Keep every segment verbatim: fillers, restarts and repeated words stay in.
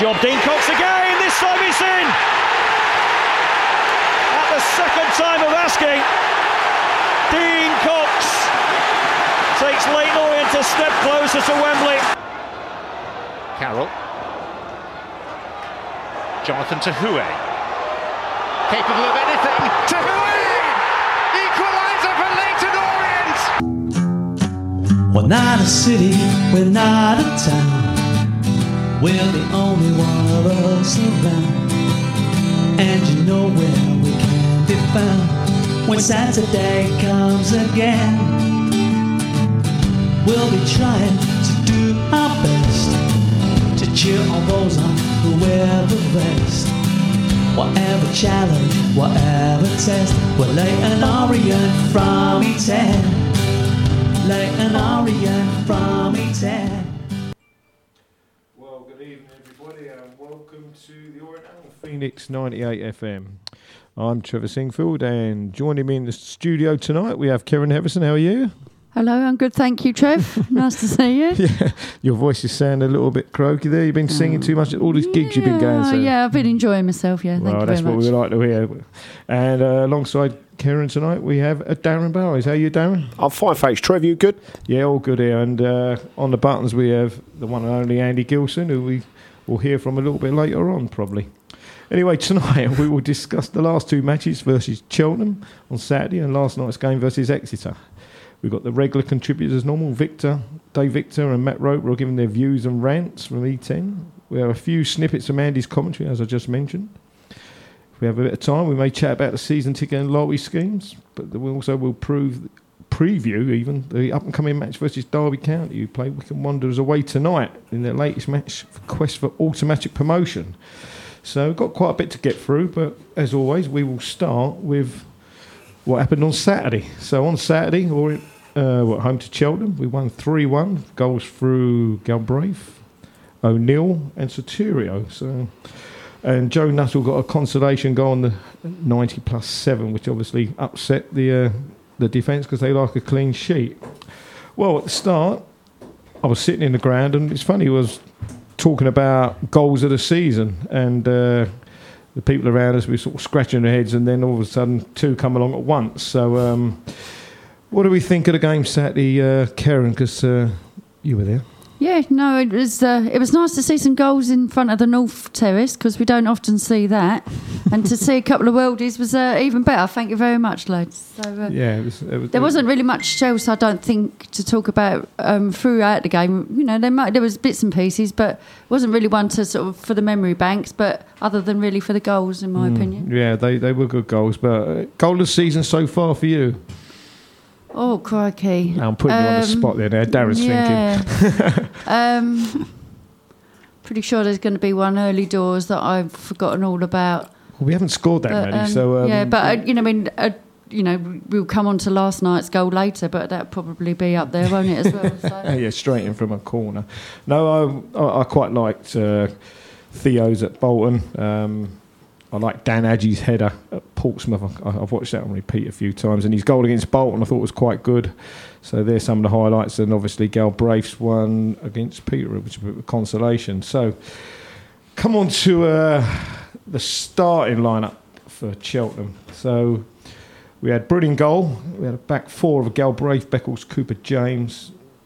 job. Dean Cox again, this time it's in! At the second time of asking, Dean Cox takes Leyton Orient a step closer to Wembley. Carroll. Jonathan Tahoue. Capable of anything. Tahoue! Equaliser for Leyton Orient! We're not a city, we're not a town. We're the only one of us around. And you know where we can be found when Saturday comes again. We'll be trying to do our best to cheer on those on who wear the vest. Whatever challenge, whatever test, we'll Leyton Orient from E ten. Leyton Orient from E ten. Well, good evening, everybody, and welcome to the Orient Phoenix ninety-eight F M. I'm Trevor Singfield, and joining me in the studio tonight we have Karen Heverson. How are you? Hello, I'm good, thank you, Trev. Nice to see you. Yeah, your voice is sounding a little bit croaky there. You've been singing too much at all these gigs yeah, you've been going to. Yeah, I've been enjoying myself, yeah, thank well, you that's very what much. we like to hear. And uh, alongside Karen tonight, we have uh, Darren Burrows. How are you, Darren? I'm fine, thanks. Trev, you good? Yeah, all good here. And uh, on the buttons, we have the one and only Andy Gilson, who we will hear from a little bit later on, probably. Anyway, tonight we will discuss the last two matches versus Cheltenham on Saturday and last night's game versus Exeter. We've got the regular contributors as normal, Victor, Dave Victor and Matt Roper are giving their views and rants from E ten. We have a few snippets from Andy's commentary, as I just mentioned. If we have a bit of time, we may chat about the season ticket and loyalty schemes, but we also will prove, preview even the up-and-coming match versus Derby County, who play Wycombe Wanderers away tonight in their latest match for quest for automatic promotion. So we've got quite a bit to get through, but as always, we will start with what happened on Saturday. So on Saturday, or uh, what, home to Cheltenham, we won three one. Goals through Galbraith, O'Neill and Sotirio. So, and Joe Nuttall got a consolation goal on the ninety plus seven, which obviously upset the uh, the defence because they like a clean sheet. Well, at the start, I was sitting in the ground, and it's funny, I was talking about goals of the season, and uh, the people around us were sort of scratching their heads, and then all of a sudden two come along at once. So um, what do we think of the game Saturday, uh, Karen, because uh, you were there? Yeah, no, it was uh, it was nice to see some goals in front of the North Terrace, because we don't often see that. And to see a couple of worldies was uh, even better. Thank you very much, lads. So, uh, yeah, it was, it was, there wasn't really much else, I don't think, to talk about um, throughout the game. You know, there might, there was bits and pieces, but it wasn't really one to sort of for the memory banks, but other than really for the goals, in my mm, opinion. Yeah, they, they were good goals. But uh, goal of the season so far for you? Oh, crikey. I'm putting um, you on the spot there now. Darren's yeah. thinking. um, pretty sure there's going to be one early doors that I've forgotten all about. Well, we haven't scored that but, many, um, so... Um, yeah, but, uh, you know, I mean... Uh, you know, we'll come on to last night's goal later, but that'll probably be up there, won't it, as well? So. Yeah, straight in from a corner. No, I, I, I quite liked uh, Theo's at Bolton. Um, I like Dan Adgie's header at Portsmouth. I, I've watched that on repeat a few times, and his goal against Bolton I thought was quite good. So there's some of the highlights, and obviously Galbraith's one against Peterborough, which is a bit of a consolation. So come on to uh, the starting lineup for Cheltenham. So we had Brilliant goal. We had a back four of Galbraith, Beckles, Cooper, James,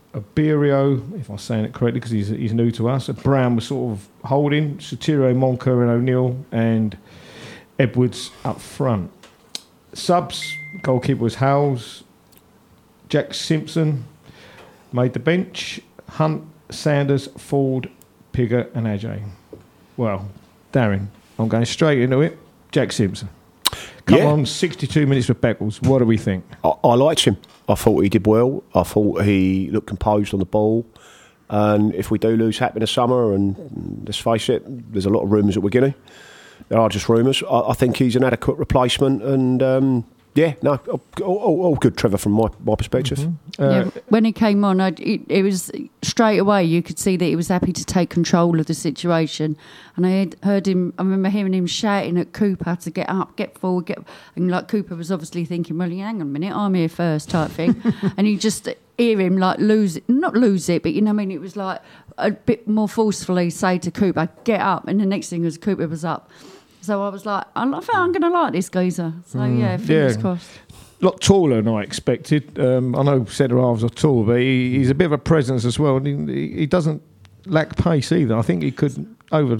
Aberio, if I'm saying it correctly because he's he's new to us. Brown was sort of holding, Sotirio, Monker and O'Neill, and Edwards up front. Subs, goalkeeper was Howells, Jack Simpson made the bench, Hunt, Sanders, Ford, Pigott and Ajay. Well, Darren, I'm going straight into it. Jack Simpson. Come yeah. on, sixty-two minutes with Beckles. What do we think? I, I liked him. I thought he did well. I thought he looked composed on the ball. And if we do lose Happ in the summer, and let's face it, there's a lot of rumours that we're going to. There are just rumours. I, I think he's an adequate replacement. And um, yeah, no, all, all, all good, Trevor, from my, my perspective. Mm-hmm. Uh, yeah, when he came on, I, it, it was straight away. You could see that he was happy to take control of the situation. And I had heard him. I remember hearing him shouting at Cooper to get up, get forward, get. And like Cooper was obviously thinking, "Well, hang on a minute, I'm here first," type thing. And he just hear him like lose it, not lose it, but you know what I mean, it was like a bit more forcefully say to Cooper, get up, and the next thing was Cooper was up. So I was like, I think I'm going to like this geezer. So mm, yeah, fingers yeah. crossed. A lot taller than I expected. Um, I know centre halves are tall, but he, he's a bit of a presence as well. And he, he doesn't lack pace either. I think he could, over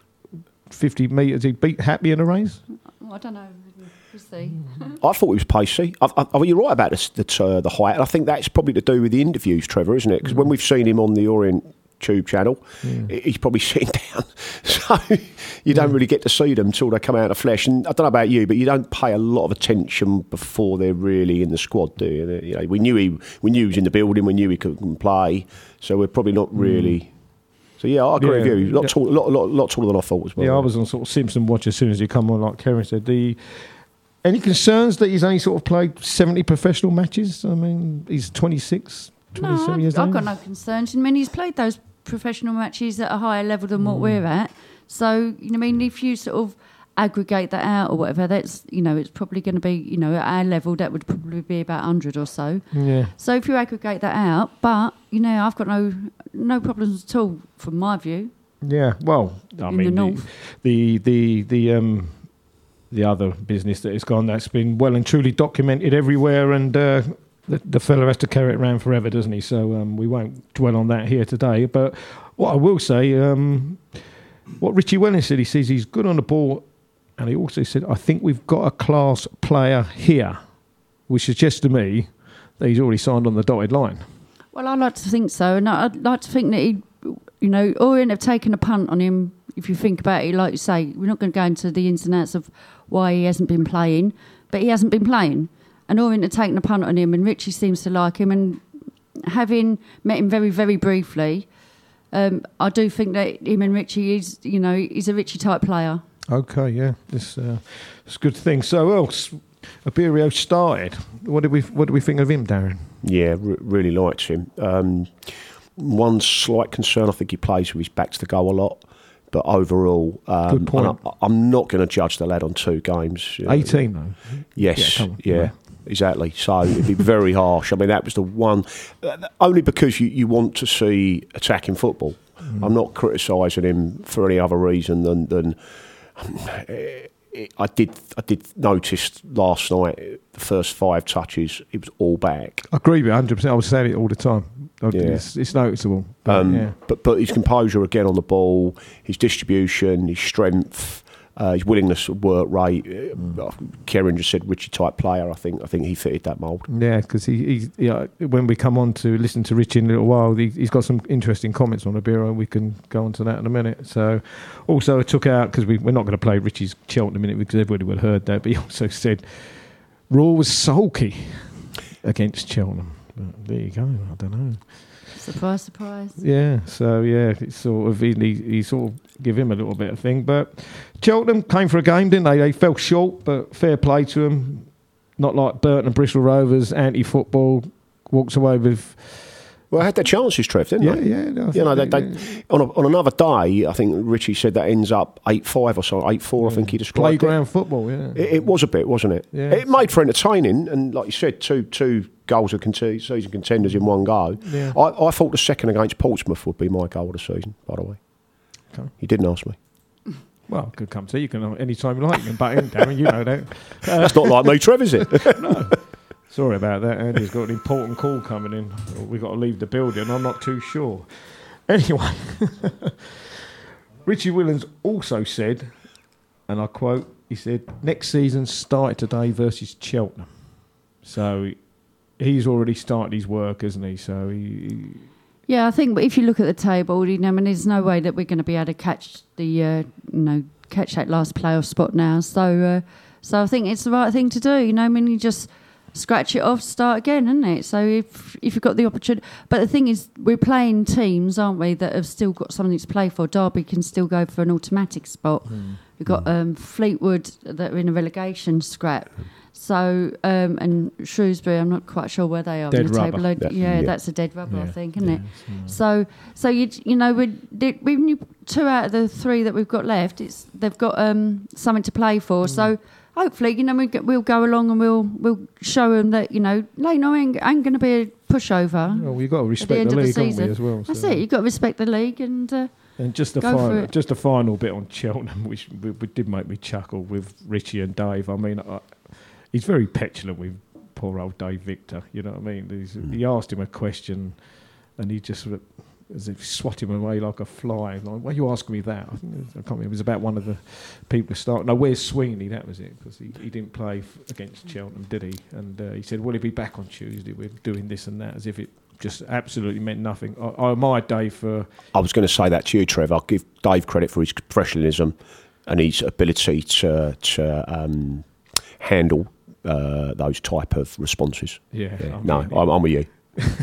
fifty metres, he'd beat Happy in a race. I don't know. We'll see. I thought he was pacey. I, I, I mean, you're right about this, the, uh, the height. And I think that's probably to do with the interviews, Trevor, isn't it? Because mm. when we've seen him on the Orient Tube channel, yeah. he's probably sitting down. So you don't yeah. really get to see them until they come out of flesh. And I don't know about you, but you don't pay a lot of attention before they're really in the squad, do you? You know, we knew he, we knew he was in the building. We knew he could play. So we're probably not really. Mm. So yeah, I agree yeah. with you. A lot, yeah. tall, lot, lot, lot taller than I thought as well. Yeah, I was on sort of Simpson watch as soon as he come on, like Karen said. The any concerns that he's only sort of played seventy professional matches? I mean, he's twenty-six, twenty-seven no, years I've, old. I've got no concerns. I mean, he's played those professional matches at a higher level than what mm. we're at. So, you know, I mean, if you sort of aggregate that out or whatever, that's, you know, it's probably going to be, you know, at our level, that would probably be about one hundred or so. Yeah. So if you aggregate that out, but, you know, I've got no no problems at all from my view. Yeah, well, I In mean, the, the, the, the, the, um, the other business that has gone, that's been well and truly documented everywhere, and uh, the, the fella has to carry it around forever, doesn't he? So um, we won't dwell on that here today. But what I will say, um, what Richie Wellens said, he says he's good on the ball, and he also said, I think we've got a class player here, which suggests to me that he's already signed on the dotted line. Well, I like to think so, and I'd like to think that he, you know, Orient have taken a punt on him. If you think about it, like you say, we're not going to go into the ins and outs of why he hasn't been playing, but he hasn't been playing. And Orient have taken a punt on him, and Richie seems to like him. And having met him very, very briefly, um, I do think that him and Richie is, you know, he's a Richie type player. Okay, yeah, this uh, it's a good thing. So, else, Abirio started. What did we What did we think of him, Darren? Yeah, r- really liked him. Um, one slight concern, I think he plays with his back to the goal a lot. But overall, um, good point. I, I'm not going to judge the lad on two games. eighteen, though. Yes, yeah, yeah, exactly. So it'd be very harsh. I mean, that was the one, uh, only because you, you want to see attacking football. Mm. I'm not criticising him for any other reason than, than I did I did notice last night, the first five touches, it was all back. I agree with you one hundred percent. I was saying it all the time. Yeah. It's, it's noticeable. But, um, yeah. but but his composure again on the ball, his distribution, his strength, uh, his willingness to work rate. Mm. Kieran just said Richie type player. I think I think he fitted that mould. Yeah, because he, he yeah, when we come on to listen to Richie in a little while, he, he's got some interesting comments on Abirio, and we can go on to that in a minute. So also I took out, because we, we're not going to play Richie's Cheltenham in a minute because everybody would have heard that, but he also said Raw was sulky against Cheltenham. But there you go. I don't know. Surprise, surprise. Yeah, so yeah, it's sort of he, he sort of give him a little bit of thing. But Cheltenham came for a game, didn't they? They fell short, but fair play to them. Not like Burton and Bristol Rovers, anti-football, walks away with. Well, I had their chances, Trev, didn't yeah, they? Yeah, yeah. You know, they, they, on, a, on another day, I think Richie said that ends up eight five or so, eight four, yeah. I think he described Playground it. football, yeah. It, it was a bit, wasn't it? Yeah. It made for entertaining, and like you said, two two goals of cont- season contenders in one go. Yeah. I, I thought the second against Portsmouth would be my goal of the season, by the way. Okay. You didn't ask me. Well, good come to you. You can any time you like, you can butt in, Darren, you know that. Uh, That's not like me, Trev, is it? No. Sorry about that. Andy's got an important call coming in. We've got to leave the building. I'm not too sure. Anyway, Richie Wellens also said, and I quote, he said, next season started today versus Cheltenham. So he's already started his work, hasn't he? So he... he yeah, I think if you look at the table, you know, I mean, there's no way that we're going to be able to catch the, uh, you know, catch that last playoff spot now. So, uh, so I think it's the right thing to do. You know, I mean, you just scratch it off, start again, isn't it? So if if you've got the opportunity, but the thing is, we're playing teams, aren't we, that have still got something to play for. Derby can still go for an automatic spot. Mm. We've got um, Fleetwood that are in a relegation scrap. So um, and Shrewsbury, I'm not quite sure where they are dead on the rubber. table. That, yeah, yeah, that's a dead rubber, yeah, I think, isn't yeah, it? So so you you know we we two out of the three that we've got left, it's they've got um, something to play for. Mm. So. Hopefully, you know, we, we'll go along and we'll we'll show them that, you know, Leighton ain't, ain't going to be a pushover. Well, you've got to at the respect end the of the league, haven't we, season. as well? That's so. it. You've got to respect the league, and uh, And just a Go for final, it. just a final bit on Cheltenham, which we, we did make me chuckle with Richie and Dave. I mean, I, he's very petulant with poor old Dave Victor. You know what I mean? He's, Mm. He asked him a question, and he just sort of, as if swat him away like a fly. Like, why are you asking me that? I think it was, I can't remember. It was about one of the people who started. No, where's Sweeney? That was it, because he, he didn't play f- against Cheltenham, did he? And uh, he said, "Will he be back on Tuesday? We're doing this and that," as if it just absolutely meant nothing. I, I admire Dave for. I was going to say that to you, Trev. I'll give Dave credit for his professionalism and his ability to, to um, handle uh, those type of responses. Yeah, Yeah. I No, mean, I'm, I'm with you.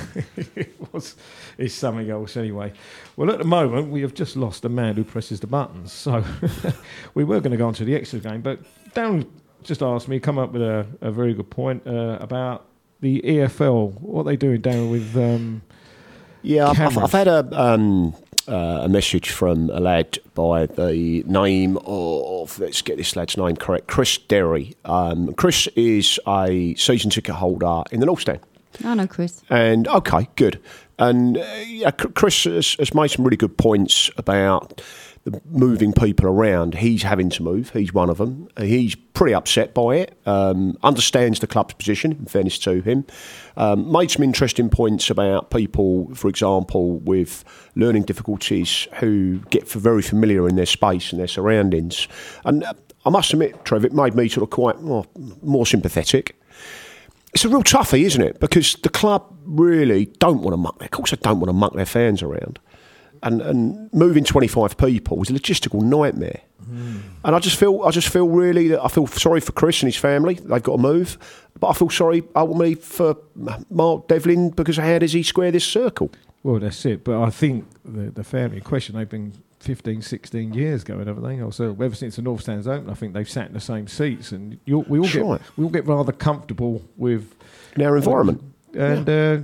it was it's something else anyway. Well, at the moment we have just lost a man who presses the buttons, so we were going to go on to the extra game, but Darren just asked me, come up with a, a very good point uh, about the E F L. What are they doing down with um, Yeah, I've, I've, cameras? I've had a um, uh, a message from a lad by the name of, let's get this lad's name correct, Chris Derry. Um, Chris is a season ticket holder in the North Stand. I know Chris. And okay, good. And uh, yeah, C- Chris has, has made some really good points about the moving people around. He's having to move. He's one of them. He's pretty upset by it. Um, understands the club's position, in fairness to him. Um, made some interesting points about people, for example, with learning difficulties who get for very familiar in their space and their surroundings. And uh, I must admit, Trev, it made me sort of quite well, more sympathetic. It's a real toughie, isn't it? Because the club really don't want to muck. Of course, they don't want to muck their fans around, and and moving twenty-five people was a logistical nightmare. Mm. And I just feel, I just feel really that I feel sorry for Chris and his family. They've got to move, but I feel sorry ultimately for Mark Devlin, because how does he square this circle? Well, that's it. But I think the the family in question, they've been fifteen, sixteen years going, haven't they? Also, ever since the North Stand's open, I think they've sat in the same seats, and you, we all That's get right. we all get rather comfortable with In our environment. And uh,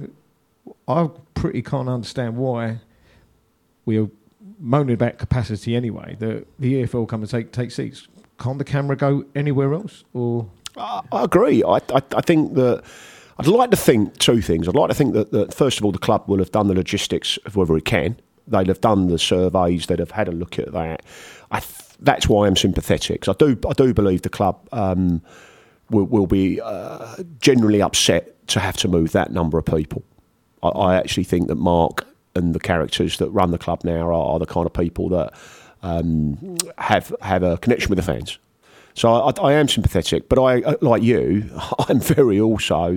I pretty can't understand why we are moaning about capacity anyway. The the E F L come and take take seats. Can't the camera go anywhere else? Or I, I agree. I, I I think that I'd like to think two things. I'd like to think that, that first of all, the club will have done the logistics of whether it can. They'd have done the surveys. They'd have had a look at that. I th- that's why I'm sympathetic, because I do I do believe the club um, will, will be uh, generally upset to have to move that number of people. I, I actually think that Mark and the characters that run the club now are, are the kind of people that um, have have a connection with the fans. So I, I am sympathetic, but I, like you, I'm very also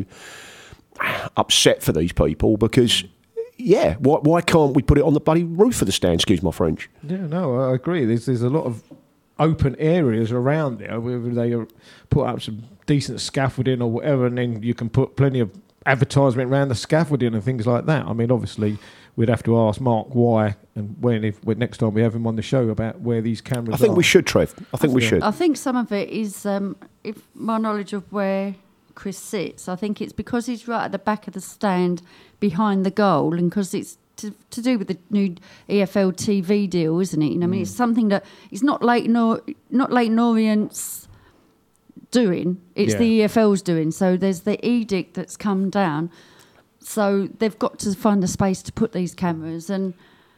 upset for these people because, yeah, why, why can't we put it on the bloody roof of the stand? Excuse my French. yeah, no, I agree. There's there's a lot of open areas around there where they put up some decent scaffolding or whatever, and then you can put plenty of advertisement around the scaffolding and things like that. I mean, obviously, we'd have to ask Mark why and when, if when next time we have him on the show, about where these cameras I think are. we should, Trev. I think we Yeah. should. I think some of it is, um, if my knowledge of where Chris sits, I think it's because he's right at the back of the stand behind the goal, and because it's to, to do with the new E F L T V deal, isn't it? You know, I mean, it's something that it's not Leighton or not Leighton Orient's doing; it's Yeah. the E F L's doing. So there's the edict that's come down. So they've got to find a space to put these cameras, and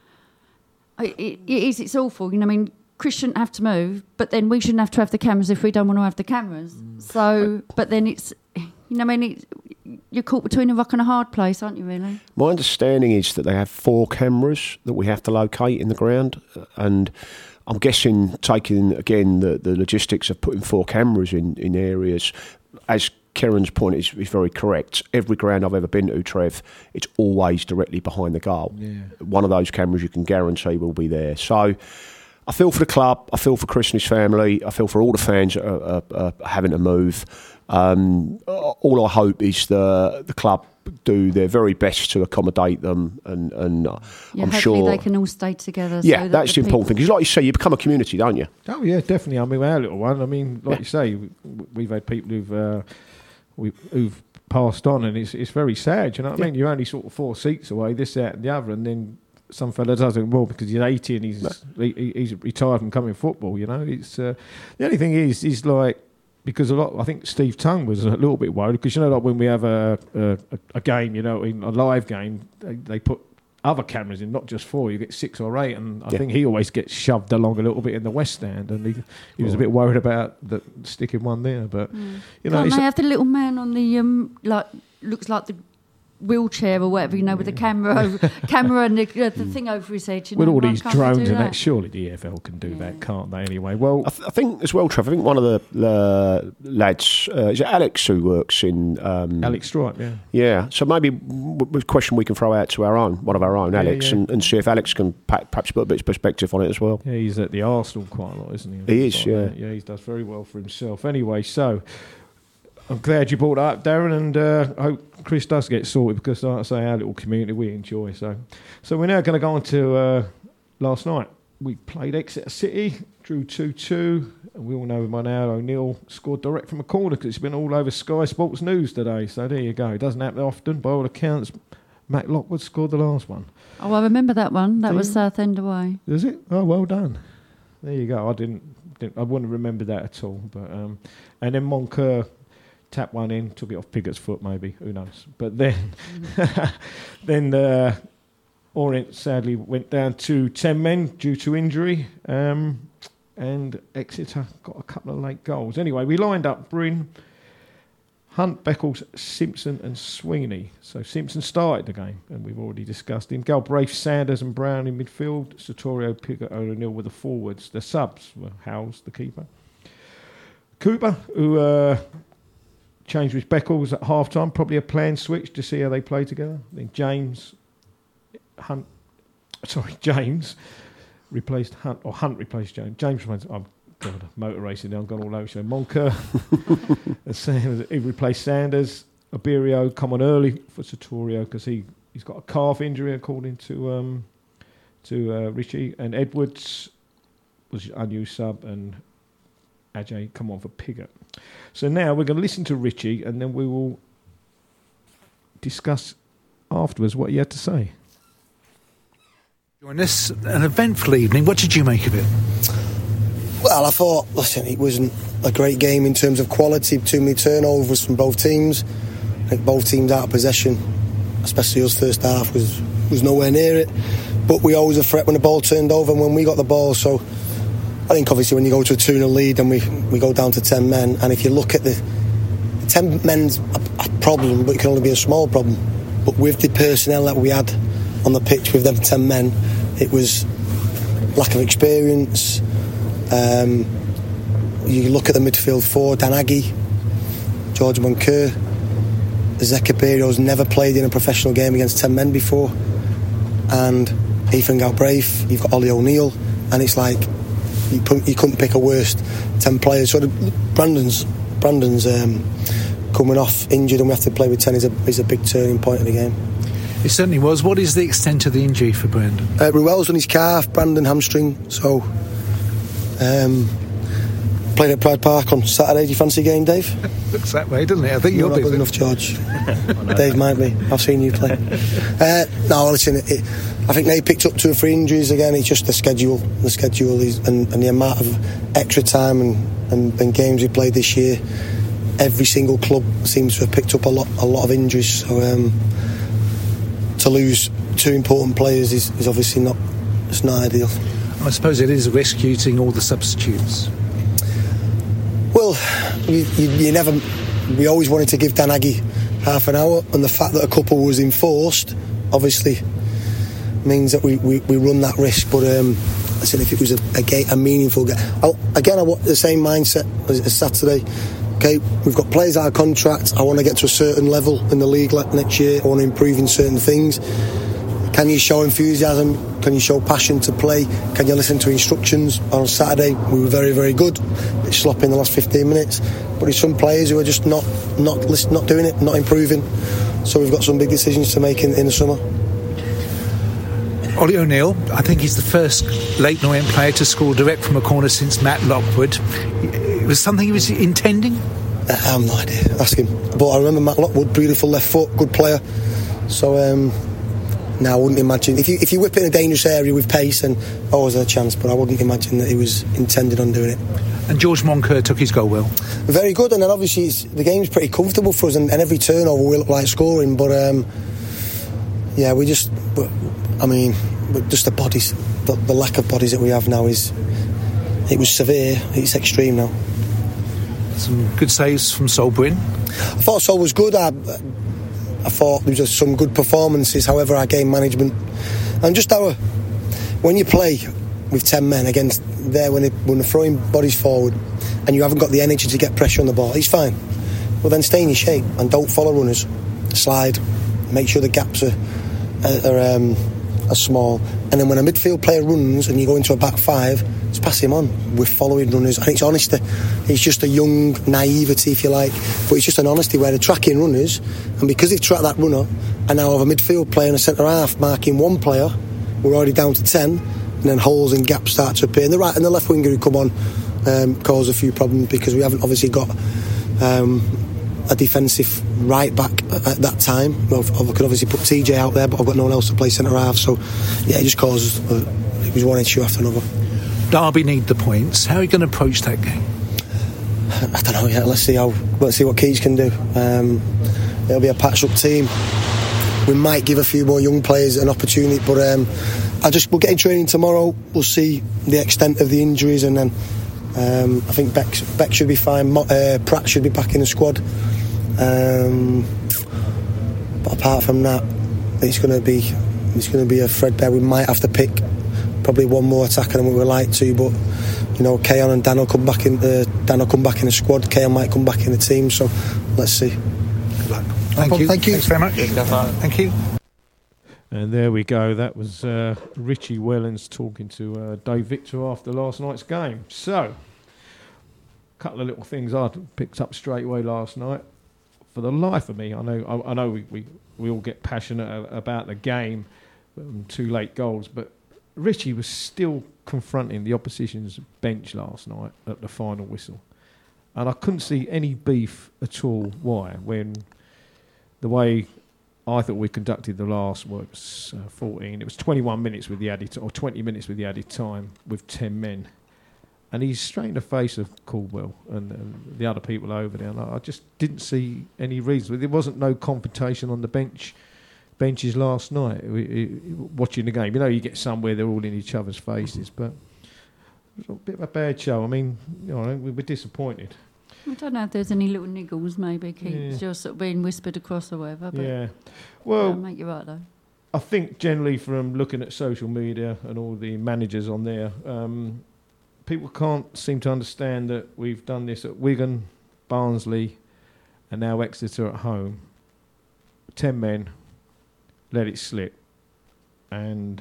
it, it, it is. It's awful. You know, I mean, Chris shouldn't have to move, but then we shouldn't have to have the cameras if we don't want to have the cameras. So, but then it's, you know, I mean, it, you're caught between a rock and a hard place, aren't you? Really? My understanding is that they have four cameras that we have to locate in the ground, and I'm guessing, taking again the, the logistics of putting four cameras in, in areas, as Keren's point is, is very correct. Every ground I've ever been to, Trev, it's always directly behind the goal. Yeah. One of those cameras you can guarantee will be there. So I feel for the club, I feel for Chris and his family, I feel for all the fans that are, are, are having to move. Um, all I hope is the the club do their very best to accommodate them, and, and Yeah, I'm hopefully sure they can all stay together. yeah, so that that's the people- important thing. Because like you say, you become a community, don't you? Oh yeah, definitely. I mean, our little one. I mean, like Yeah. you say, we- we've had people who've uh, we, who've passed on, and it's it's very sad. You know what I Yeah. mean? You're only sort of four seats away, this, that, and the other, and then some fella doesn't well because he's eighty and he's he, he's retired from coming football. You know, it's uh, the only thing is is like because a lot, I think Steve Tongue was a little bit worried because you know, like when we have a a, a game, you know, in a live game, they, they put other cameras in, not just four. You get six or eight, and I yeah. think he always gets shoved along a little bit in the West Stand, and he he was oh. a bit worried about the sticking one there. But mm. you know, can't they have the little man on the um like looks like the wheelchair or whatever, you know, with the camera over, camera and the, uh, the thing over his head. You with know, all these drones and that? that, surely the E F L can do yeah. that, can't they? Anyway, well, I, th- I think as well, Trevor. I think one of the uh, lads uh, is it Alex who works in um, Alex Stripe, yeah, yeah. So maybe w- a question we can throw out to our own, one of our own, yeah, Alex, yeah. And, and see if Alex can pa- perhaps put a bit of perspective on it as well. Yeah, he's at the Arsenal quite a lot, isn't he? He is, yeah, that. yeah. He does very well for himself. Anyway, so. I'm glad you brought that up, Darren, and uh, I hope Chris does get sorted because, like I say, our little community we enjoy. So, so we're now going to go on to uh, last night. We played Exeter City, drew two two, and we all know by now O'Neill scored direct from a corner because it's been all over Sky Sports News today. So there you go. It doesn't happen often. By all accounts, Matt Lockwood scored the last one. Oh, I remember that one. That Do was you? Southend away. Is it? Oh, well done. There you go. I didn't, didn't I wouldn't remember that at all. But um, and then Moncur tapped one in, took it off Piggott's foot, maybe. Who knows? But then, then uh, Orient sadly went down to ten men due to injury, um, and Exeter got a couple of late goals. Anyway, we lined up Bryn, Hunt, Beckles, Simpson, and Sweeney. So Simpson started the game, and we've already discussed him. Galbraith, Sanders, and Brown in midfield. Satorio, Piggott, O'Neill were the forwards. The subs were Howes, the keeper. Cooper, who. Uh, Changed with Beckles at half time, probably a planned switch to see how they play together. Then James Hunt, sorry, James replaced Hunt, or Hunt replaced James. James replaced, oh God, motor racing now, I've gone all over. So Moncur, he replaced Sanders. Abirio come on early for Satorio because he, he's got a calf injury, according to um, to uh, Richie. And Edwards was unused sub, and Ajay come on for Piggott. So now we're going to listen to Richie, and then we will discuss afterwards what he had to say. During this an eventful evening, what did you make of it? Well, I thought, listen, it wasn't a great game in terms of quality. Too many turnovers from both teams. I think both teams out of possession, especially us first half, was was nowhere near it. But we always a threat when the ball turned over and when we got the ball. So I think obviously when you go to a two nil lead and we, we go down to ten men, and if you look at the, the ten men's a, a problem, but it can only be a small problem. But with the personnel that we had on the pitch with them ten men, it was lack of experience. Um, you look at the midfield four, Dan Aggie, George Moncur, Zekapirio's never played in a professional game against ten men before, and Ethan Galbraith, you've got Ollie O'Neill, and it's like You, put, you couldn't pick a worst ten players. So the, Brandon's Brandon's um, coming off injured, and we have to play with ten is a is a big turning point of the game. It certainly was. What is the extent of the injury for Brandon? Uh, Ruel's on his calf, Brandon hamstring. So um, played at Pride Park on Saturday. Do you fancy a game, Dave? Looks that way, doesn't it? I think you're you'll not be good enough, George. Dave might be. I've seen you play. Uh, no, listen. It, I think they picked up two or three injuries again. It's just the schedule. The schedule is, and, and the amount of extra time and, and, and games we played this year. Every single club seems to have picked up a lot, a lot of injuries. So um, to lose two important players is, is obviously not. It's not ideal. I suppose it is a risk using all the substitutes. Well, you, you, you never. We always wanted to give Dan Aggie half an hour, and the fact that a couple was enforced, obviously, means that we, we, we run that risk. But um, I said if it was a, a, game, a meaningful game, I'll, again, I want the same mindset as, as Saturday. Okay, we've got players out of contract. I want to get to a certain level in the league next year. I want to improve in certain things. Can you show enthusiasm? Can you show passion to play? Can you listen to instructions? On Saturday, we were very, very good. A bit sloppy in the last fifteen minutes. But there's some players who are just not not not doing it, not improving. So we've got some big decisions to make in, in the summer. Ollie O'Neill, I think he's the first Leyton Orient player to score direct from a corner since Matt Lockwood. It was something he was intending? I have no idea. Ask him. But I remember Matt Lockwood, beautiful left foot, good player. So um, now I wouldn't imagine if you if you whip in a dangerous area with pace, and always a chance. But I wouldn't imagine that he was intended on doing it. And George Moncur took his goal well. Very good, and then obviously it's, the game's pretty comfortable for us, and, and every turnover we look like scoring. But um, yeah, we just, but, I mean, but just the bodies, the, the lack of bodies that we have now is, it was severe. It's extreme now. Some good saves from Sol Bryn. I thought Sol was good. I, I thought there was just some good performances. However, our game management and just our, when you play with ten men against there when, they, when they're throwing bodies forward and you haven't got the energy to get pressure on the ball, it's fine. Well, then stay in your shape and don't follow runners. Slide, make sure the gaps are, are, um, are small. And then when a midfield player runs and you go into a back five, just pass him on. We're following runners, and it's honesty. It's just a young naivety, if you like, but it's just an honesty where they're tracking runners, and because they've tracked that runner, and now have a midfield player and a centre half marking one player, we're already down to ten. And then holes and gaps start to appear. And the right and the left winger who come on um, cause a few problems because we haven't obviously got um, a defensive right back at, at that time. Well, I could obviously put T J out there, but I've got no one else to play centre half. So yeah, it just causes uh, it was one issue after another. Derby need the points. How are you going to approach that game? I don't know yet. Let's see how. Let's see what Keats can do. Um, it'll be a patched up team. We might give a few more young players an opportunity, but. Um, I just we'll get in training tomorrow. We'll see the extent of the injuries, and then um, I think Beck, Beck should be fine. Mo, uh, Pratt should be back in the squad. Um, but apart from that, it's going to be it's going to be a threadbare. We might have to pick probably one more attacker than we would like to, but you know, Keon and Dan will come back in. Uh, Dan will come back in the squad. Keon might come back in the team. So let's see. Good luck. Thank no you. Thank you. Thanks very much. Thank you. And there we go. That was uh, Richie Wellens talking to uh, Dave Victor after last night's game. So, a couple of little things I picked up straight away last night. For the life of me, I know I, I know we, we, we all get passionate about the game, um, two late goals, but Richie was still confronting the opposition's bench last night at the final whistle. And I couldn't see any beef at all. Why? When the way... I thought we conducted the last, what it was uh, fourteen. It was twenty-one minutes with the added, t- or twenty minutes with the added time with ten men, and he's straight in the face of Caldwell and, and the other people over there. And I, I just didn't see any reason. There wasn't no confrontation on the bench benches last night. We, we, watching the game, you know, you get somewhere they're all in each other's faces, but it was a bit of a bad show. I mean, you know, we were disappointed. I don't know if there's any little niggles, maybe, Keith, yeah. just sort of being whispered across or whatever. But yeah. Well, I'll make you right, though. I think generally from looking at social media and all the managers on there, um, people can't seem to understand that we've done this at Wigan, Barnsley, and now Exeter at home. Ten men, let it slip. And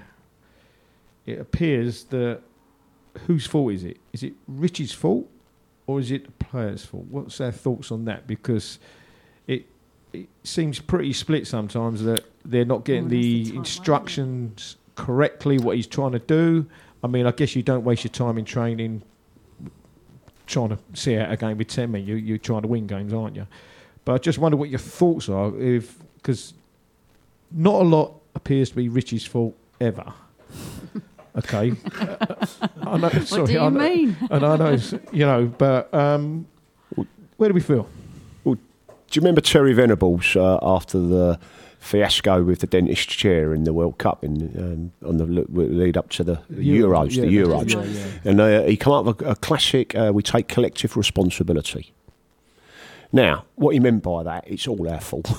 it appears that whose fault is it? Is it Richie's fault? Or is it the players' fault? What's their thoughts on that? Because it it seems pretty split sometimes that they're not getting oh, the, the instructions way, correctly, what he's trying to do. I mean, I guess you don't waste your time in training trying to see out a game with ten men. You, you're trying to win games, aren't you? But I just wonder what your thoughts are, if because not a lot appears to be Richie's fault ever. Okay. I know, sorry, what do you I know, mean? And I know, you know, but um, where do we feel? Well, do you remember Terry Venables uh, after the fiasco with the dentist chair in the World Cup in um, on the lead up to the Euro, Euros, yeah, the Euros, right, yeah. and uh, he came up with a, a classic. Uh, we take collective responsibility. Now, what he meant by that, it's all our fault.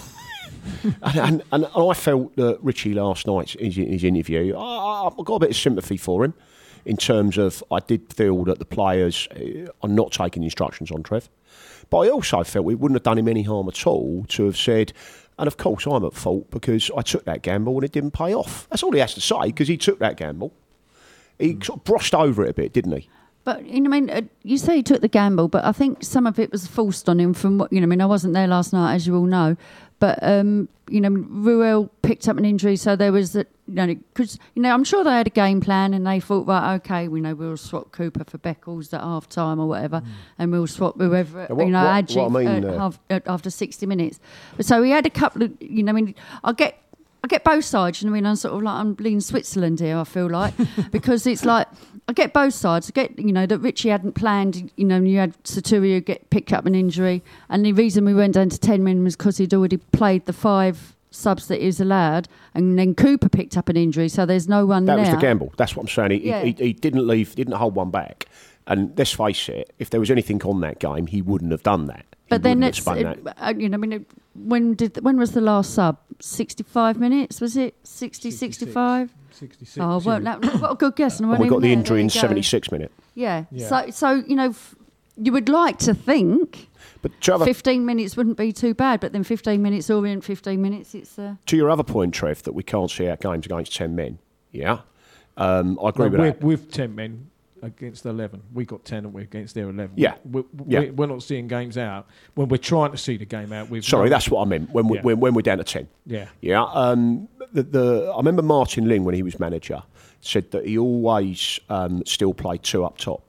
and, and, and I felt that Richie last night in his interview, I, I got a bit of sympathy for him in terms of I did feel that the players are not taking instructions on Trev. But I also felt it wouldn't have done him any harm at all to have said, and of course I'm at fault because I took that gamble and it didn't pay off. That's all he has to say because he took that gamble. He mm. sort of brushed over it a bit, didn't he? But, you know, I mean, uh, you say he took the gamble, but I think some of it was forced on him from what, you know, I mean, I wasn't there last night, as you all know, but, um, you know, Ruel picked up an injury, so there was, a, you know, because, you know, I'm sure they had a game plan and they thought, right, okay, we know we'll swap Cooper for Beckles at half time or whatever, mm. and we'll swap whoever, yeah, what, you know, what, Adji what I mean, uh, uh, half, uh, after sixty minutes. But so he had a couple of, you know, I mean, I get, I get both sides, you know, I mean, I'm sort of like, I'm leaning Switzerland here, I feel like, because it's like, I get both sides. I get, you know, that Richie hadn't planned, you know, and you had Saturio get picked up an injury. And the reason we went down to ten men was because he'd already played the five subs that he was allowed. And then Cooper picked up an injury, so there's no one that there. That was the gamble. That's what I'm saying. He, Yeah. he, he didn't leave, didn't hold one back. And let's face it, if there was anything on that game, he wouldn't have done that. He But then wouldn't it's, have spun it, that. uh, you know, I mean, it, when did when was the last sub? sixty-five minutes, was it? sixty, sixty-five? sixty-six. Oh, well, that, what a good guess. And, I And we wasn't got even the there. injury There in you go. seventy-six minutes. Yeah. Yeah. So, so you know, f- you would like to think But to, other, fifteen minutes wouldn't be too bad, but then fifteen minutes or in fifteen minutes, it's... Uh, to your other point, Trev, that we can't see out games against ten men, yeah? Um, I agree Well, with we're, that. with ten men against eleven. We got ten and we're against their eleven. Yeah. We, we, Yeah. we, we're not seeing games out. When we're trying to see the game out, we've... Sorry, no- that's what I meant, when, we, Yeah. when, when we're down to ten. Yeah. Yeah, um, the, the, I remember Martin Ling, when he was manager, said that he always um, still played two up top.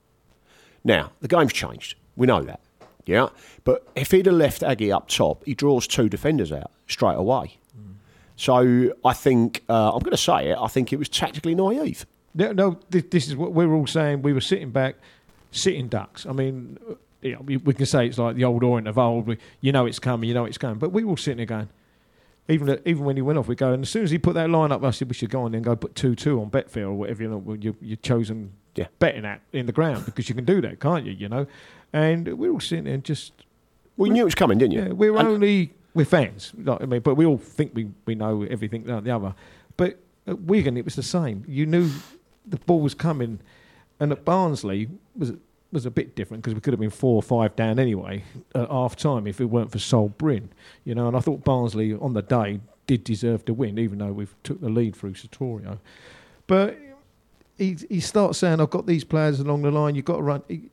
Now, the game's changed. We know that. Yeah, but if he'd have left Aggie up top, he draws two defenders out straight away. Mm. So I think, uh, I'm going to say it, I think it was tactically naive. No, no this, this is what we were all saying. We were sitting back, sitting ducks. I mean, uh, yeah, we, we can say it's like the old Orient of old. We, you know it's coming, you know it's coming. But we were all sitting there going, even even when he went off, we go, and as soon as he put that line up, I said we should go on and go put two two on Betfair or whatever, you know, you, you're chosen Yeah. betting at in the ground, because you can do that, can't you, you know? And we were all sitting there and just... Well, you knew it was coming, didn't you? Yeah, we're And- only... We're fans, like, I mean, but we all think we, we know everything like the other. But at Wigan, it was the same. You knew the ball was coming, and at Barnsley was was a bit different because we could have been four or five down anyway at half time if it weren't for Sol Bryn, you know. And I thought Barnsley on the day did deserve to win, even though we've took the lead through Satorio. But he he starts saying, "I've got these players along the line. You've got to run." He,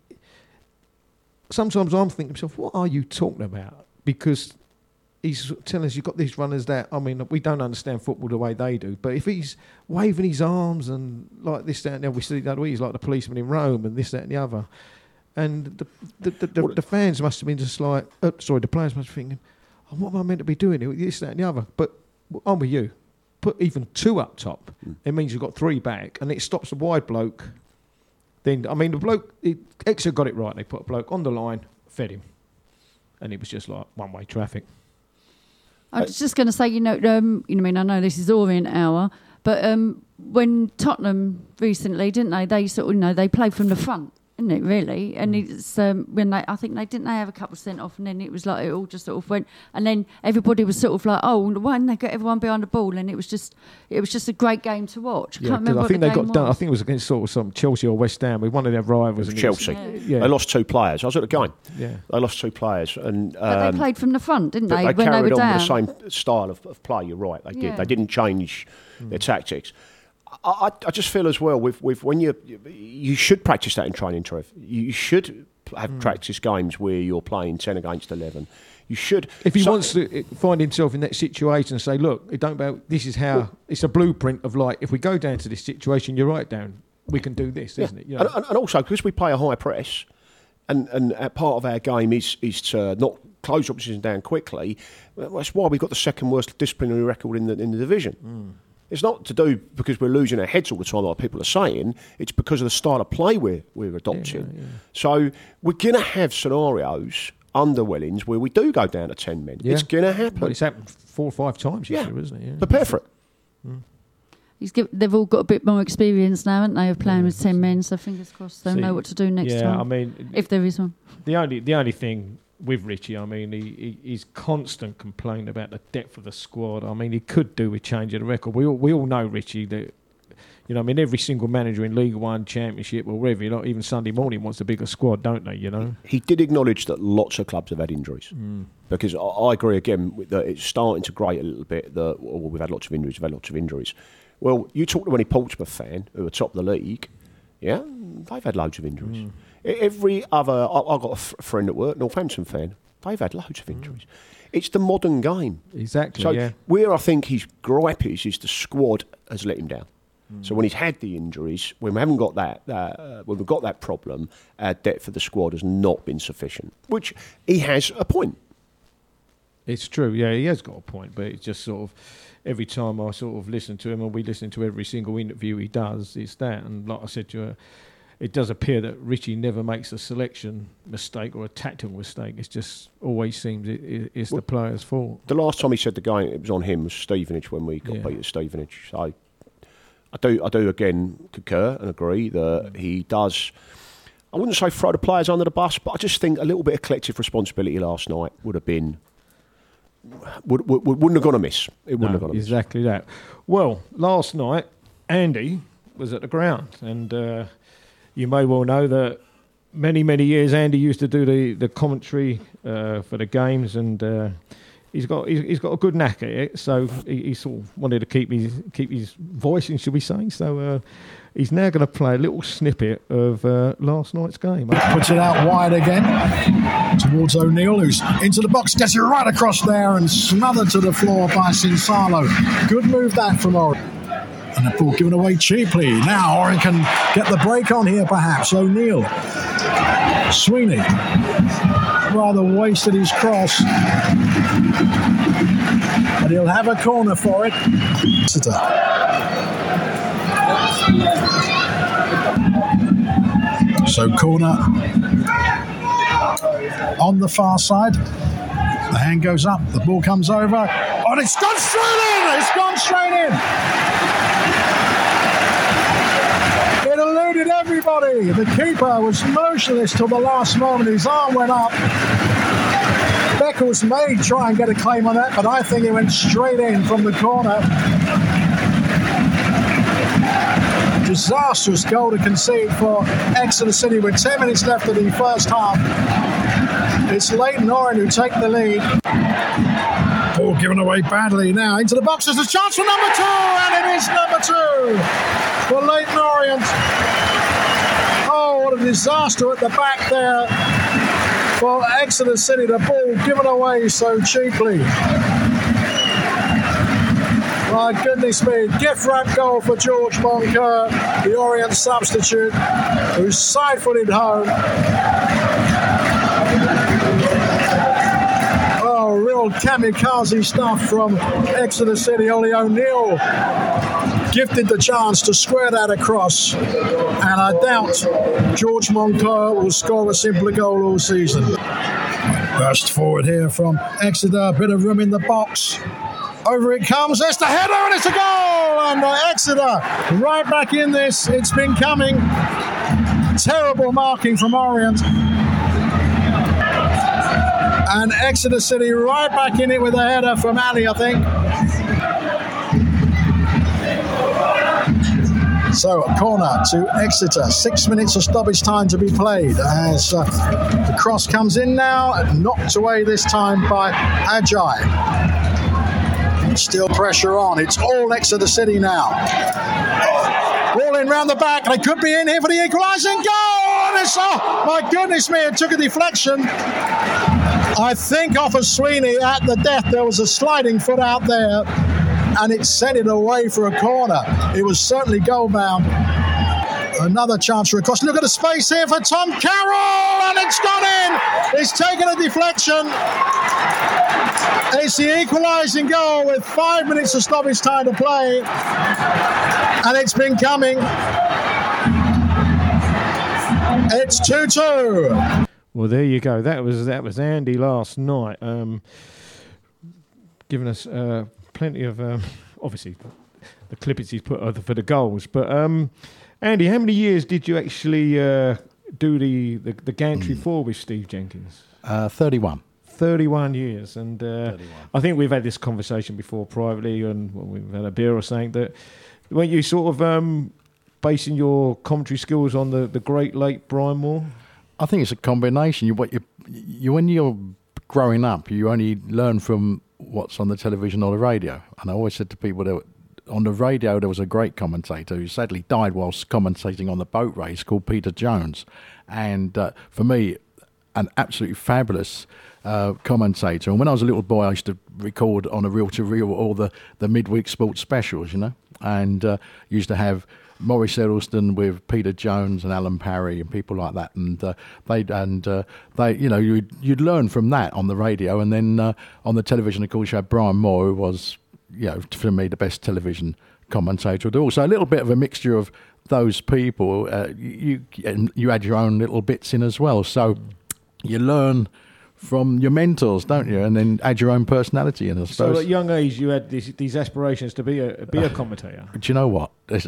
sometimes I'm thinking to myself, "What are you talking about?" Because he's telling us you've got these runners that, I mean, we don't understand football the way they do, but if he's waving his arms and like this, that and the other, we see that he's like the policeman in Rome and this, that and the other. And the the, the, the, the fans must have been just like, uh, sorry, the players must be thinking, oh, what am I meant to be doing? This, that and the other. But I'm with you. Put even two up top, mm. it means you've got three back, and it stops a wide bloke. Then, I mean, the bloke, it, Exeter got it right. They put a bloke on the line, fed him. And it was just like one-way traffic. I was just going to say, you know, um, you know, I mean, I know this is Orient hour, but um, when Tottenham recently, didn't they? They sort of, you know, they played from the front, isn't it? Really, and mm. it's um, when they, I think they didn't they have a couple sent off, and then it was like it all just sort of went, and then everybody was sort of like, oh, why didn't they get everyone behind the ball? And it was just, it was just a great game to watch. I Yeah, can't remember I what think the they game got done. I was. think it was against sort of some Chelsea or West Ham with one of their rivals. and it was- Chelsea. Yeah. Yeah. They lost two players. I was at the game. Yeah. They lost two players. and um, But they played from the front, didn't but they? they when carried they were on down. with the same style of, of play. You're right. They did. Yeah. They didn't change mm. their tactics. I, I, I just feel as well with, with when you you should practice that in training, Trev. You should have mm. practice games where you're playing ten against eleven. You should. If he so, wants to find himself in that situation and say, look, it don't about this is how well, it's a blueprint of like if we go down to this situation, you're right down. We can do this, yeah. isn't it? You know? and, and also because we play a high press, and and part of our game is is to not close opposition down quickly. That's why we've got the second worst disciplinary record in the in the division. Mm. It's not to do because we're losing our heads all the time, like people are saying. It's because of the style of play we're, we're adopting. Yeah, yeah. So we're going to have scenarios under Wellings where we do go down to ten men. Yeah. It's going to happen. Well, it's happened four or five times this yeah. year, isn't it? Yeah. Prepare for it. Mm. He's give, they've all got a bit more experience now, haven't they, of playing yeah, with ten men, so fingers crossed they'll See, know what to do next yeah, time. I mean, if there is one. The only, the only thing... with Richie, I mean, he, he he's constant complaint about the depth of the squad. I mean, he could do with changing the record. We all, we all know Richie that, you know, I mean, every single manager in League One, Championship, or wherever, you know, even Sunday morning wants a bigger squad, don't they? You know. He did acknowledge that lots of clubs have had injuries, mm. because I, I agree again that it's starting to grate a little bit. That well, we've had lots of injuries, we've had lots of injuries. Well, you talk to any Portsmouth fan who are top of the league, yeah, they've had loads of injuries. Mm. Every other, I've got a f- friend at work, Northampton fan, they've had loads of injuries. Mm. It's the modern game. Exactly, so yeah. where I think his gripe is, is the squad has let him down. Mm. So when he's had the injuries, when we haven't got that, uh, when we've got that problem, our depth of the squad has not been sufficient, which he has a point. It's true, yeah, he has got a point, but it's just sort of every time I sort of listen to him, and we listen to every single interview he does, it's that. And like I said to you, it does appear that Richie never makes a selection mistake or a tactical mistake. It just always seems it, it, it's well, the player's fault. The last time he said the game it was on him was Stevenage when we got yeah. beat at Stevenage. So I do, I do again concur and agree that he does. I wouldn't say throw the players under the bus, but I just think a little bit of collective responsibility last night would have been. Would, would, wouldn't have gone amiss. It wouldn't no, have gone amiss. Exactly that. Well, last night, Andy was at the ground, and uh, you may well know that many, many years Andy used to do the, the commentary uh, for the games, and uh, he's got he's, he's got a good knack at it. So he, he sort of wanted to keep his keep his voice in, should we say? So uh, he's now going to play a little snippet of uh, last night's game. Puts it out wide again towards O'Neill, who's into the box, gets it right across there and smothered to the floor by Sinsalo. Good move that from Orient. And the ball given away cheaply. Now Orient can get the break on here perhaps. O'Neill. Sweeney rather wasted his cross. But he'll have a corner for it. So corner on the far side. The hand goes up, the ball comes over. Oh, and it's gone straight in! It's gone straight in! It eluded everybody. The keeper was motionless till the last moment. His arm went up. Beckles may try and get a claim on that, but I think it went straight in from the corner. Disastrous goal to concede for Exeter City with ten minutes left of the first half. It's Leyton Orient who take the lead. Ball given away badly now into the box. There's a chance for number two, and it is number two for Leyton Orient. Oh, what a disaster at the back there for Exeter City. The ball given away so cheaply. My goodness me, gift wrap goal for George Moncur, the Orient substitute, who's side-footed home. Oh, real kamikaze stuff from Exeter City. Ollie O'Neill gifted the chance to square that across, and I doubt George Moncur will score a simpler goal all season. Burst forward here from Exeter, a bit of room in the box. Over it comes, there's the header, and it's a goal! And uh, Exeter right back in this. It's been coming. Terrible marking from Orient. And Exeter City right back in it with a header from Ali, I think. So, a corner to Exeter. Six minutes of stoppage time to be played as uh, the cross comes in now, knocked away this time by Ajayi. Still pressure on. It's all Exeter City now. Ball in round the back. They could be in here for the equalising goal. And it's, oh, my goodness me, it took a deflection. I think off of Sweeney at the death. There was a sliding foot out there, and it sent it away for a corner. It was certainly goal bound. Another chance for a cross. Look at the space here for Tom Carroll, and it's gone in. It's taken a deflection. It's the equalising goal with five minutes of stoppage time to play, and it's been coming. It's two two. Well, there you go. That was that was Andy last night, um, giving us uh, plenty of um, obviously the clippings he's put for the goals, but. Um, Andy, how many years did you actually uh, do the, the, the gantry mm. for with Steve Jenkins? Uh, thirty-one. thirty-one years. And uh, thirty-one. I think we've had this conversation before privately, and well, we've had a beer or something, that weren't you sort of um, basing your commentary skills on the, the great late Brian Moore? I think it's a combination. You, what you, you, when you're growing up, you only learn from what's on the television or the radio. And I always said to people that on the radio, there was a great commentator who sadly died whilst commentating on the boat race called Peter Jones. And uh, for me, an absolutely fabulous uh, commentator. And when I was a little boy, I used to record on a reel-to-reel all the, the midweek sports specials, you know, and uh, used to have Maurice Eddleston with Peter Jones and Alan Parry and people like that, and uh, they and uh, they, you know, you'd you'd learn from that on the radio, and then uh, on the television, of course, you had Brian Moore, who was, you know, for me the best television commentator at all. So a little bit of a mixture of those people. Uh, you you you add your own little bits in as well, so you learn from your mentors, don't you? And then add your own personality in, I suppose. So at a young age, you had these, these aspirations to be a be a commentator. Do you know what?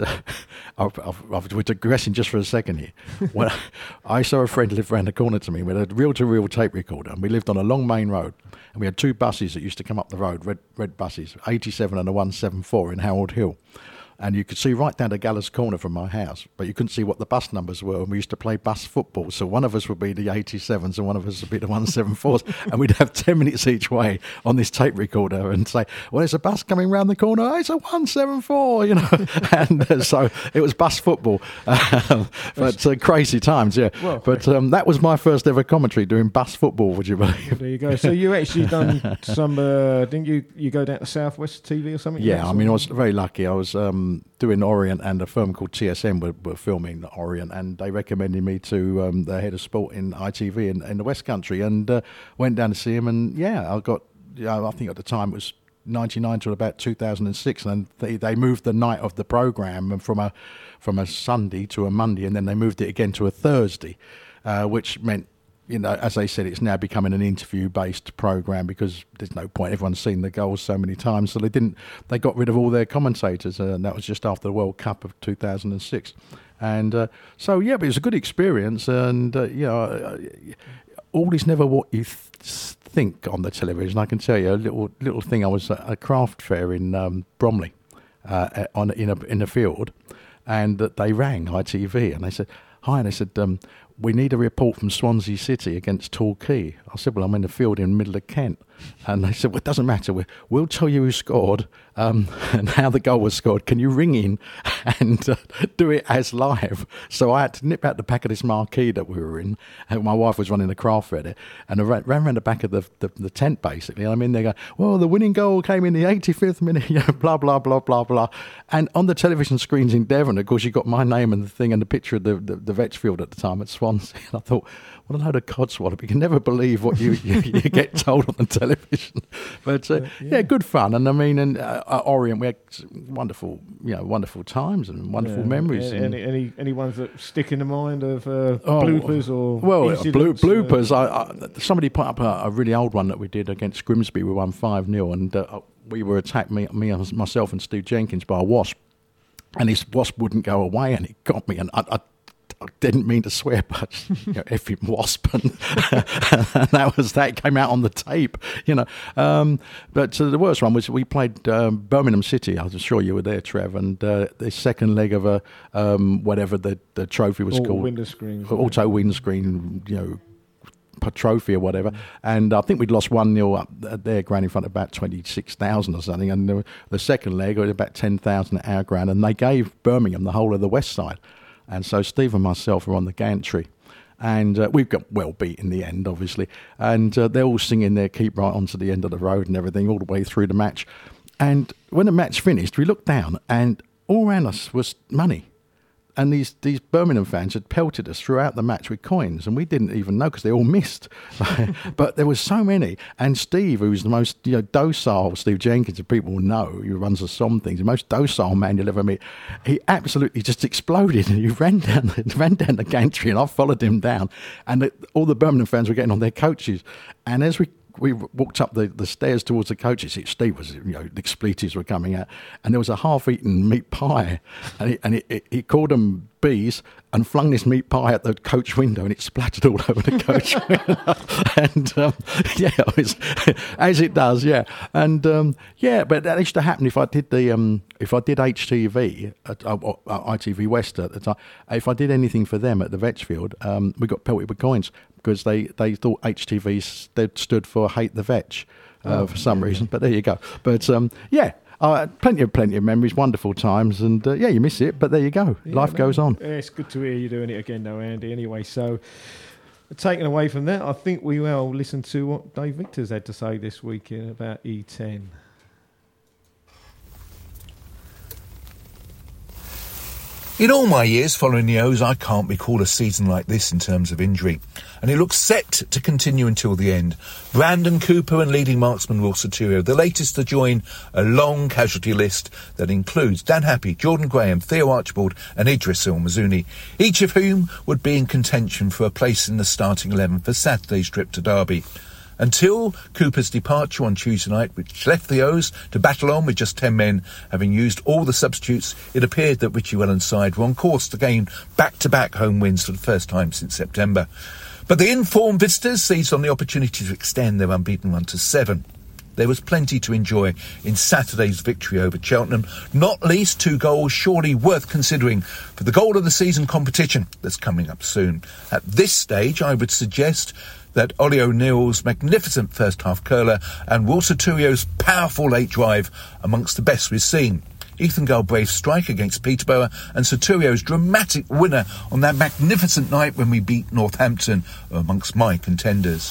I've, I've, I've, we're digressing just for a second here. When I saw a friend live around the corner to me with a reel-to-reel tape recorder, and we lived on a long main road, and we had two buses that used to come up the road, red red buses, eighty-seven and a one seventy-four in Harold Hill. And you could see right down to Gallows Corner from my house, but you couldn't see what the bus numbers were, and we used to play bus football. So one of us would be the eighty-sevens and one of us would be the one seventy-fours, and we'd have ten minutes each way on this tape recorder and say, well, there's a bus coming round the corner, oh, it's a one seventy-four, you know. And uh, so it was bus football. Um, but uh, crazy times, yeah. Well, but um, that was my first ever commentary, doing bus football, would you believe? There you go. So you actually done some, uh, didn't you, you go down to Southwest T V or something? Yeah, I mean, I was very lucky. I was... Um, doing Orient, and a firm called T S M were, were filming Orient, and they recommended me to um, the head of sport in I T V in, in the West Country, and uh, went down to see him, and yeah, I got, you know, I think at the time it was ninety-nine till about two thousand six, and they, they moved the night of the programme from a from a Sunday to a Monday, and then they moved it again to a Thursday, uh, which meant, you know, as they said, it's now becoming an interview-based program because there's no point. Everyone's seen the goals so many times, so they didn't. They got rid of all their commentators, uh, and that was just after the World Cup of two thousand six. And uh, so, yeah, but it was a good experience, and uh, you know, uh, all is never what you th- think on the television. I can tell you a little little thing. I was at a craft fair in um, Bromley, uh, on in a in a field, and uh, they rang I T V, and they said, hi, and they said, um, we need a report from Swansea City against Torquay. I said, well, I'm in the field in the middle of Kent. And they said, well, it doesn't matter. We, we'll tell you who scored um, and how the goal was scored. Can you ring in and uh, do it as live? So I had to nip out the back of this marquee that we were in. And my wife was running the craft fair there. And I ran, ran around the back of the, the, the tent, basically. And I'm in there going, well, the winning goal came in the eighty-fifth minute, you know, blah, blah, blah, blah, blah. And on the television screens in Devon, of course, you got my name and the thing and the picture of the, the, the Vetch field at the time at Swansea. And I thought, what a load of codswallop. You can never believe what you, you, you get told on the television. But, uh, yeah. yeah, good fun. And I mean, in uh, at Orient, we had wonderful, you know, wonderful times and wonderful yeah. memories. Any, and, any, any, any ones that stick in the mind of uh, oh, bloopers or Well, incidents, blo- bloopers. Uh, I, I, somebody put up a, a really old one that we did against Grimsby. We won five nil, and uh, we were attacked, me, me, myself and Steve Jenkins, by a wasp. And this wasp wouldn't go away, and it got me. And I, I I didn't mean to swear, but you know, effing wasp, and, and that was that came out on the tape, you know. Um, but uh, the worst one was we played um, Birmingham City. I'm sure you were there, Trev, and uh, the second leg of a um, whatever the, the trophy was All called, windscreen, auto windscreen, you know, trophy or whatever, mm. and I think we'd lost one nil up there, ground in front of about twenty-six thousand or something, and the, the second leg was about ten thousand at our ground, and they gave Birmingham the whole of the west side. And so Steve and myself were on the gantry, and uh, we got well beat in the end, obviously. And uh, they're all singing their "Keep Right On to the End of the Road" and everything all the way through the match. And when the match finished, we looked down, and all around us was money. And these, these Birmingham fans had pelted us throughout the match with coins, and we didn't even know because they all missed. But there was so many. And Steve, who's the most you know docile, Steve Jenkins, if people will know, who runs the Somme things, the most docile man you'll ever meet, he absolutely just exploded, and he ran down the, ran down the gantry, and I followed him down. And the, all the Birmingham fans were getting on their coaches. And as we we walked up the, the stairs towards the coaches, Steve was, you know, the expletives were coming out, and there was a half-eaten meat pie, and he, and he, he called them bees and flung this meat pie at the coach window, and it splattered all over the coach window. And um, yeah, it was, as it does, yeah, and um, yeah, but that used to happen if I did the um, if I did H T V, at, uh, uh, I T V West at the time. If I did anything for them at the Vetchfield, um, we got pelted with coins because they, they thought H T V st- stood for Hate the Vetch uh, oh, for some yeah, reason. Yeah. But there you go. But um, yeah. Uh, plenty of plenty of memories, wonderful times, and uh, yeah, you miss it, but there you go. Yeah, Life man. goes on. Yeah, it's good to hear you doing it again, though, Andy. Anyway, so Taken away from that, I think we will listen to what Dave Victor's had to say this weekend about E ten. In all my years following the O's, I can't recall a season like this in terms of injury, and it looks set to continue until the end. Brandon Cooper and leading marksman Will Soturio, the latest to join a long casualty list that includes Dan Happy, Jordan Graham, Theo Archibald and Idris El-Mazouni, each of whom would be in contention for a place in the starting eleven for Saturday's trip to Derby. Until Cooper's departure on Tuesday night, which left the O's to battle on with just ten men, having used all the substitutes, it appeared that Richie Wellens' side were on course to gain back-to-back home wins for the first time since September. But the informed visitors seized on the opportunity to extend their unbeaten run to seven. There was plenty to enjoy in Saturday's victory over Cheltenham, not least two goals surely worth considering for the goal of the season competition that's coming up soon. At this stage, I would suggest that Ollie O'Neill's magnificent first-half curler and Will Soturio's powerful late drive amongst the best we've seen. Ethan Galbraith's strike against Peterborough and Soturio's dramatic winner on that magnificent night when we beat Northampton are amongst my contenders.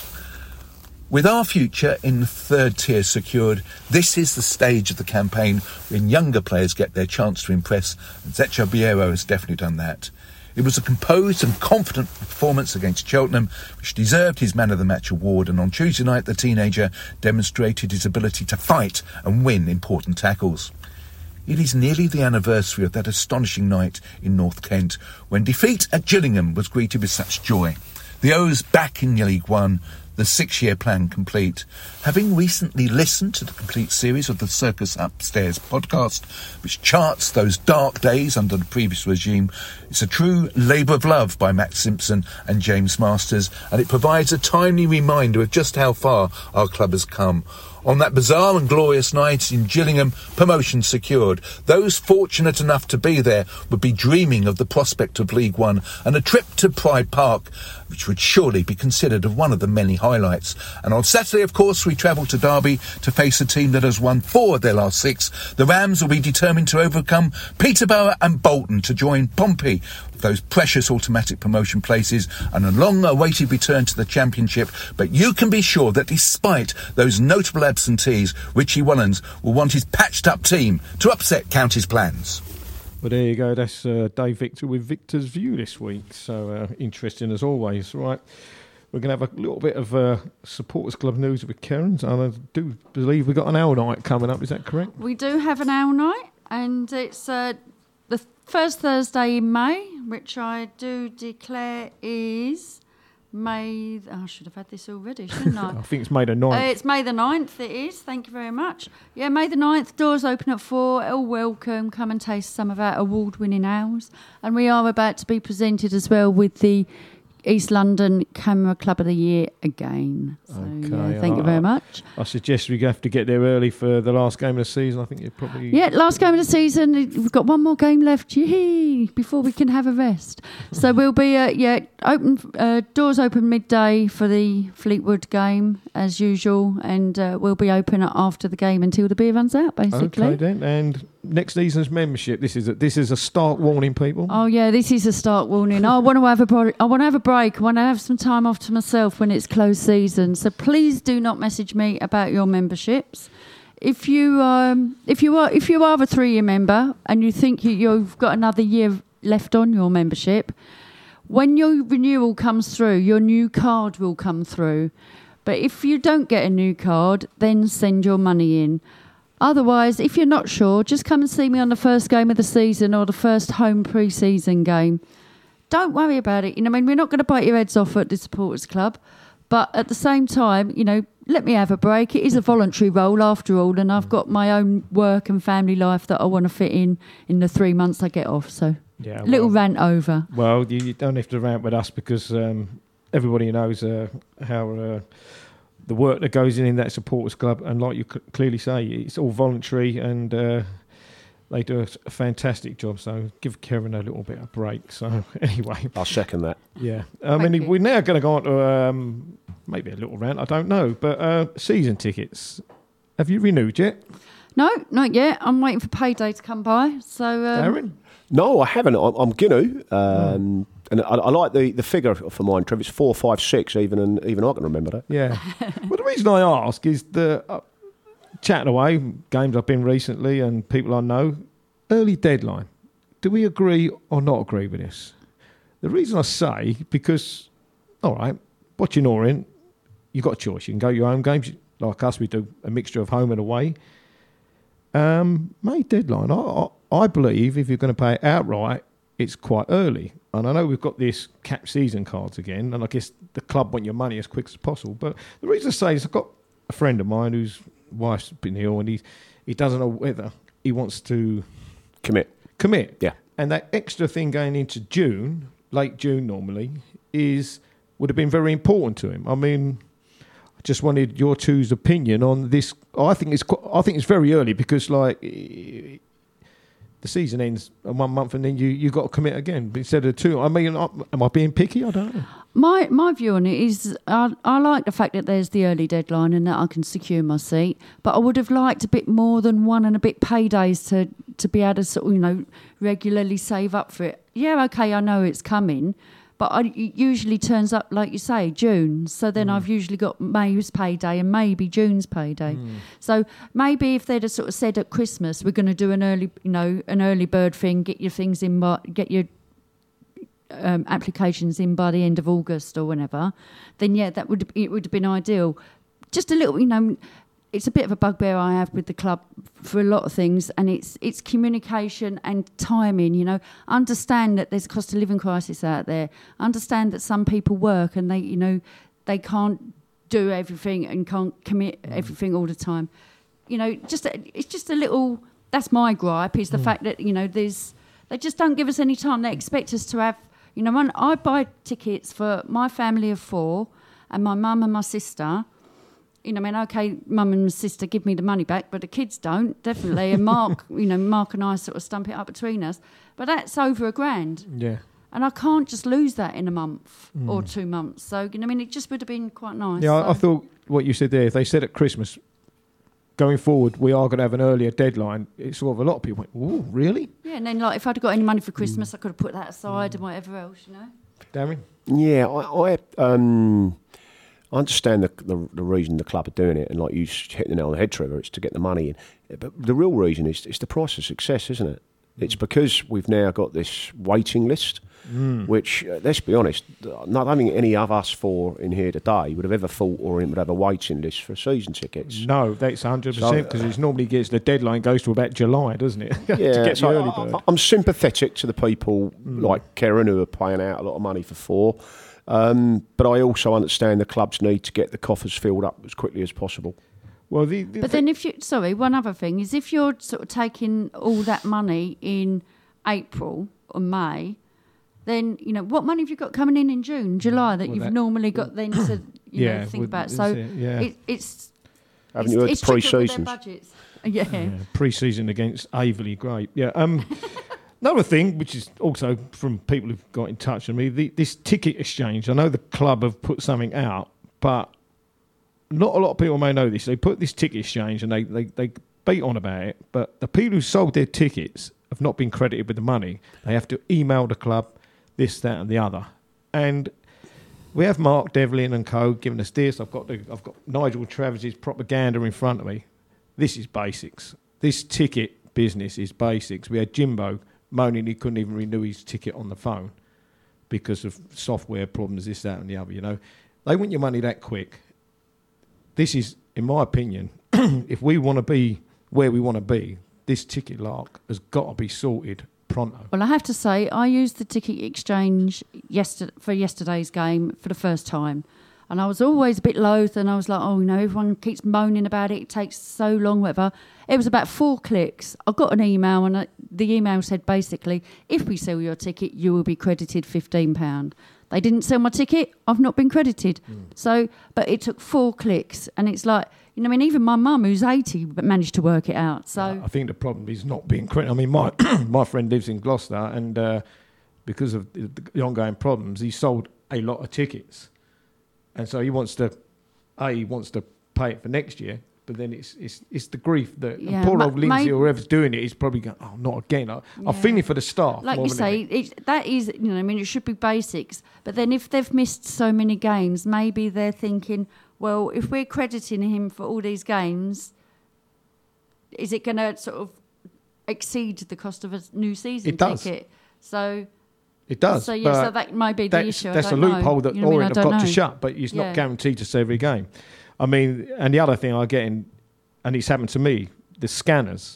With our future in the third tier secured, this is the stage of the campaign when younger players get their chance to impress, and Zecha Biero has definitely done that. It was a composed and confident performance against Cheltenham, which deserved his Man of the Match award, and on Tuesday night the teenager demonstrated his ability to fight and win important tackles. It is nearly the anniversary of that astonishing night in North Kent, when defeat at Gillingham was greeted with such joy. The O's back in League One, the six-year plan complete. Having recently listened to the complete series of the Circus Upstairs podcast, which charts those dark days under the previous regime, it's a true labour of love by Matt Simpson and James Masters, and it provides a timely reminder of just how far our club has come. On that bizarre and glorious night in Gillingham, promotion secured. Those fortunate enough to be there would be dreaming of the prospect of League One and a trip to Pride Park, which would surely be considered of one of the many highlights. And on Saturday, of course, we travel to Derby to face a team that has won four of their last six. The Rams will be determined to overcome Peterborough and Bolton to join Pompey, those precious automatic promotion places, and a long-awaited return to the Championship. But you can be sure that despite those notable absentees, Richie Wellens will want his patched-up team to upset County's plans. Well, there you go. That's uh, Dave Victor with Victor's View this week. So uh, interesting as always, right? We're going to have a little bit of uh, Supporters Club news with Kerens, and I do believe we've got an owl night coming up. Is that correct? We do have an owl night, and it's uh, the first Thursday in May, which I do declare is May... Oh, I should have had this already, shouldn't I? I think it's May the ninth. Uh, it's May the ninth, it is. Thank you very much. Yeah, May the ninth, doors open at four. All welcome. Come and taste some of our award-winning owls. And we are about to be presented as well with the East London Camera Club of the Year again. So, okay, yeah, thank I, you very much. I suggest we have to get there early for the last game of the season. I think you probably... Yeah, last game of the season. We've got one more game left, yee, before we can have a rest. So we'll be, uh, yeah, open. Uh, doors open midday for the Fleetwood game, as usual, and uh, we'll be open after the game until the beer runs out, basically. Okay, then. And next season's membership. This is a, this is a stark warning, people. Oh yeah, this is a stark warning. I want to have a break. I want to have a break. I want to have some time off to myself when it's closed season. So please do not message me about your memberships. If you um, if you are if you are a three-year member and you think you, you've got another year left on your membership, when your renewal comes through, your new card will come through. But if you don't get a new card, then send your money in. Otherwise, if you're not sure, just come and see me on the first game of the season or the first home pre-season game. Don't worry about it. You know, I mean, we're not going to bite your heads off at the Supporters Club, but at the same time, you know, let me have a break. It is a voluntary role after all, and I've got my own work and family life that I want to fit in in the three months I get off. So, yeah, well, little rant over. Well, you, you don't have to rant with us because um, everybody knows uh, how... Uh, the work that goes in in that Supporters Club, and like you c- clearly say, it's all voluntary, and uh, they do a, a fantastic job. So give Kevin a little bit of break. So anyway, I'll second that. Yeah, I mean you. we're now going to go on to um, maybe a little rant. I don't know, but uh, season tickets. Have you renewed yet? No, not yet. I'm waiting for payday to come by. So, um, Darren? No, I haven't. I'm, I'm going to. Um, And I, I like the, the figure for mine, Trev. It's four, five, six. Even and even I can remember that. Yeah. Well, the reason I ask is the uh, chatting away games I've been recently and people I know. Early deadline. Do we agree or not agree with this? The reason I say because, all right, watching Orient, you've got a choice. You can go to your home games. Like us, we do a mixture of home and away. Um, May deadline. I, I, I believe if you're going to pay it outright, it's quite early. And I know we've got this cap season cards again, and I guess the club want your money as quick as possible. But the reason I say is I've got a friend of mine whose wife's been ill, and he he doesn't know whether he wants to commit. Commit. Yeah. And that extra thing going into June, late June normally, is would have been very important to him. I mean, I just wanted your two's opinion on this. I think it's qu- I think it's very early because like the season ends in one month and then you you got to commit again instead of two. I mean, am I being picky? I don't know. My my view on it is I, I like the fact that there's the early deadline and that I can secure my seat, but I would have liked a bit more than one and a bit paydays to, to be able to sort of, you know, regularly save up for it. Yeah, okay, I know it's coming, but I, it usually turns up, like you say, June. So then mm. I've usually got May's payday and maybe June's payday. Mm. So maybe if they'd have sort of said at Christmas, we're going to do an early, you know, an early bird thing, get your things in, get your Um, applications in by the end of August or whenever, then yeah, that would it would have been ideal. Just a little, you know, it's a bit of a bugbear I have with the club for a lot of things, and it's it's communication and timing. You know, understand that there's a cost of living crisis out there. Understand that some people work and they, you know, they can't do everything and can't commit everything all the time. You know, just it's just a little. That's my gripe is the mm. fact that you know there's they just don't give us any time. They expect us to have. You know, when I buy tickets for my family of four and my mum and my sister, you know, I mean, okay, mum and sister give me the money back, but the kids don't, definitely. And Mark, you know, Mark and I sort of stump it up between us. But that's over a grand. Yeah. And I can't just lose that in a month Mm. or two months. So, you know, I mean, it just would have been quite nice. Yeah, so. I, I thought what you said there, if they said at Christmas, going forward, we are going to have an earlier deadline. It's sort of a lot of people went, "Ooh, really?" Yeah, and then like if I'd got any money for Christmas, mm. I could have put that aside mm. and whatever else, you know. Darren? Yeah, I I, um, I understand the, the the reason the club are doing it, and like you hit the nail on the head, Trevor. It's to get the money in, but the real reason is it's the price of success, isn't it? Mm. It's because we've now got this waiting list. Mm. Which, uh, let's be honest, not having any of us four in here today would have ever thought Orient would have a waiting list for season tickets. No, that's one hundred percent because so, uh, it normally gets the deadline goes to about July, doesn't it? Yeah, to get so the early bird. I, I'm sympathetic to the people mm. like Karen who are paying out a lot of money for four, um, but I also understand the clubs need to get the coffers filled up as quickly as possible. Well, the, the but then if you sorry, one other thing is if you're sort of taking all that money in April or May. Then, you know, what money have you got coming in in June, July that well, you've that, normally got then to, you yeah, know, think about? It, so yeah. it, it's... Haven't you heard it's pre-seasons? Yeah. yeah. Pre-season against Averley, great. Yeah. Um, another thing, which is also from people who've got in touch with me, the, this ticket exchange. I know the club have put something out, but not a lot of people may know this. They put this ticket exchange and they, they, they beat on about it, but the people who sold their tickets have not been credited with the money. They have to email the club, this, that, and the other, and we have Mark Devlin and co giving us this. I've got the, I've got Nigel Travis's propaganda in front of me. This is basics. This ticket business is basics. We had Jimbo moaning he couldn't even renew his ticket on the phone because of software problems, this, that, and the other. You know, they want your money that quick. This is, in my opinion, if we want to be where we want to be, this ticket lark has got to be sorted. Pronto. Well, I have to say, I used the ticket exchange yesterday, for yesterday's game for the first time. And I was always a bit loath, and I was like, oh, you know, everyone keeps moaning about it, it takes so long, whatever. It was about four clicks. I got an email, and I, the email said basically, if we sell your ticket, you will be credited fifteen pounds. They didn't sell my ticket, I've not been credited. Mm. So, but it took four clicks, and it's like, you know, I mean, even my mum, who's eighty, but managed to work it out. So I think the problem is not being credited. I mean, my my friend lives in Gloucester, and uh, because of the, the ongoing problems, he sold a lot of tickets, and so he wants to, a he wants to pay it for next year, But then it's it's it's the grief that Yeah, and poor ma- old Lindsay may- or whoever's doing it is probably going, oh, not again. I, Yeah. I'm feeling for the staff. Like more you than say, anything. it, that is, you know, I mean, it should be basics. But then if they've missed so many games, maybe they're thinking, well, if we're crediting him for all these games, is it going to sort of exceed the cost of a new season It does. ticket? So It does. So yeah, so but that might be the that's, issue. I That's a don't know. loophole that You know what I mean? Orient I have don't got to know. shut, but it's Yeah. not guaranteed to see every game. I mean, and the other thing I get in, and it's happened to me, the scanners.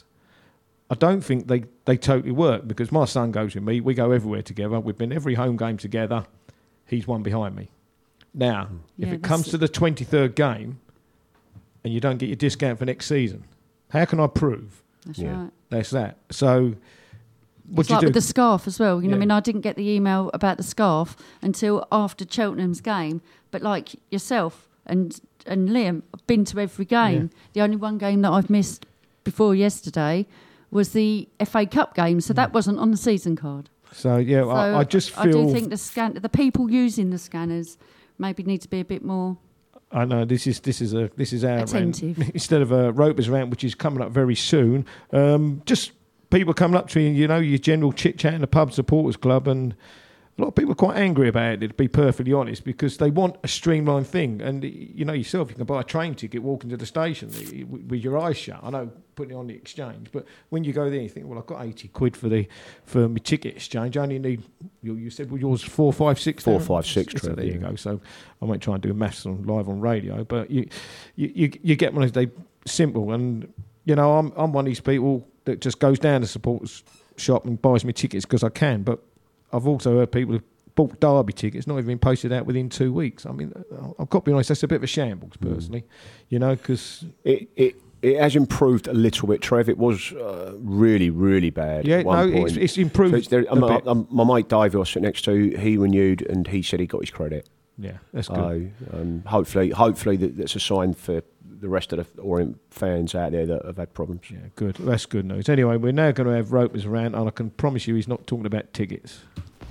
I don't think they, they totally work because my son goes with me. We go everywhere together. We've been every home game together. He's one behind me. Now, Yeah, if it that's comes it. to the twenty-third game and you don't get your discount for next season, how can I prove That's Yeah. right. that's that? So, what It's do you like do? with the scarf as well. You know, Yeah. I mean, I didn't get the email about the scarf until after Cheltenham's game. But like yourself and and Liam, I've been to every game. The only one game that I've missed before yesterday was the F A Cup game, so that wasn't on the season card. so, yeah, So I, I just feel... I do think the scan, the people using the scanners, maybe need to be a bit more. I know this is this is a this is our Attentive. rant instead of a Ropers rant, which is coming up very soon. Um, just people coming up to you, you know, your general chit chat in the pub supporters club, and a lot of people are quite angry about it. To be perfectly honest, because they want a streamlined thing, and you know yourself, you can buy a train ticket, walk into the station with your eyes shut. I know putting it on the exchange, but when you go there, you think, well, I've got eighty quid for the for my ticket exchange. I only need you, you said well, yours four five six. Four, Darren? five, six, So Trev, there you yeah. go. So I won't try and do maths on live on radio, but you you, you, you get one of they simple, and you know I'm I'm one of these people that just goes down to supporters shop and buys me tickets because I can. But I've also heard people who've bought Derby tickets, not even been posted out within two weeks. I mean, I've got to be honest, that's a bit of a shambles personally, you know, because It, it it has improved a little bit, Trev. It was uh, really, really bad. yeah, at one no, point. it's, it's improved. So it's there, a I'm, bit. I'm, my mate Dave, who I sit next to, he renewed, and he said he got his credit. yeah, that's good. So um, hopefully, hopefully that, that's a sign for the rest of the Orient fans out there that have had problems. Yeah, good. That's good news. Anyway, we're now going to have Ropers around, and I can promise you he's not talking about tickets.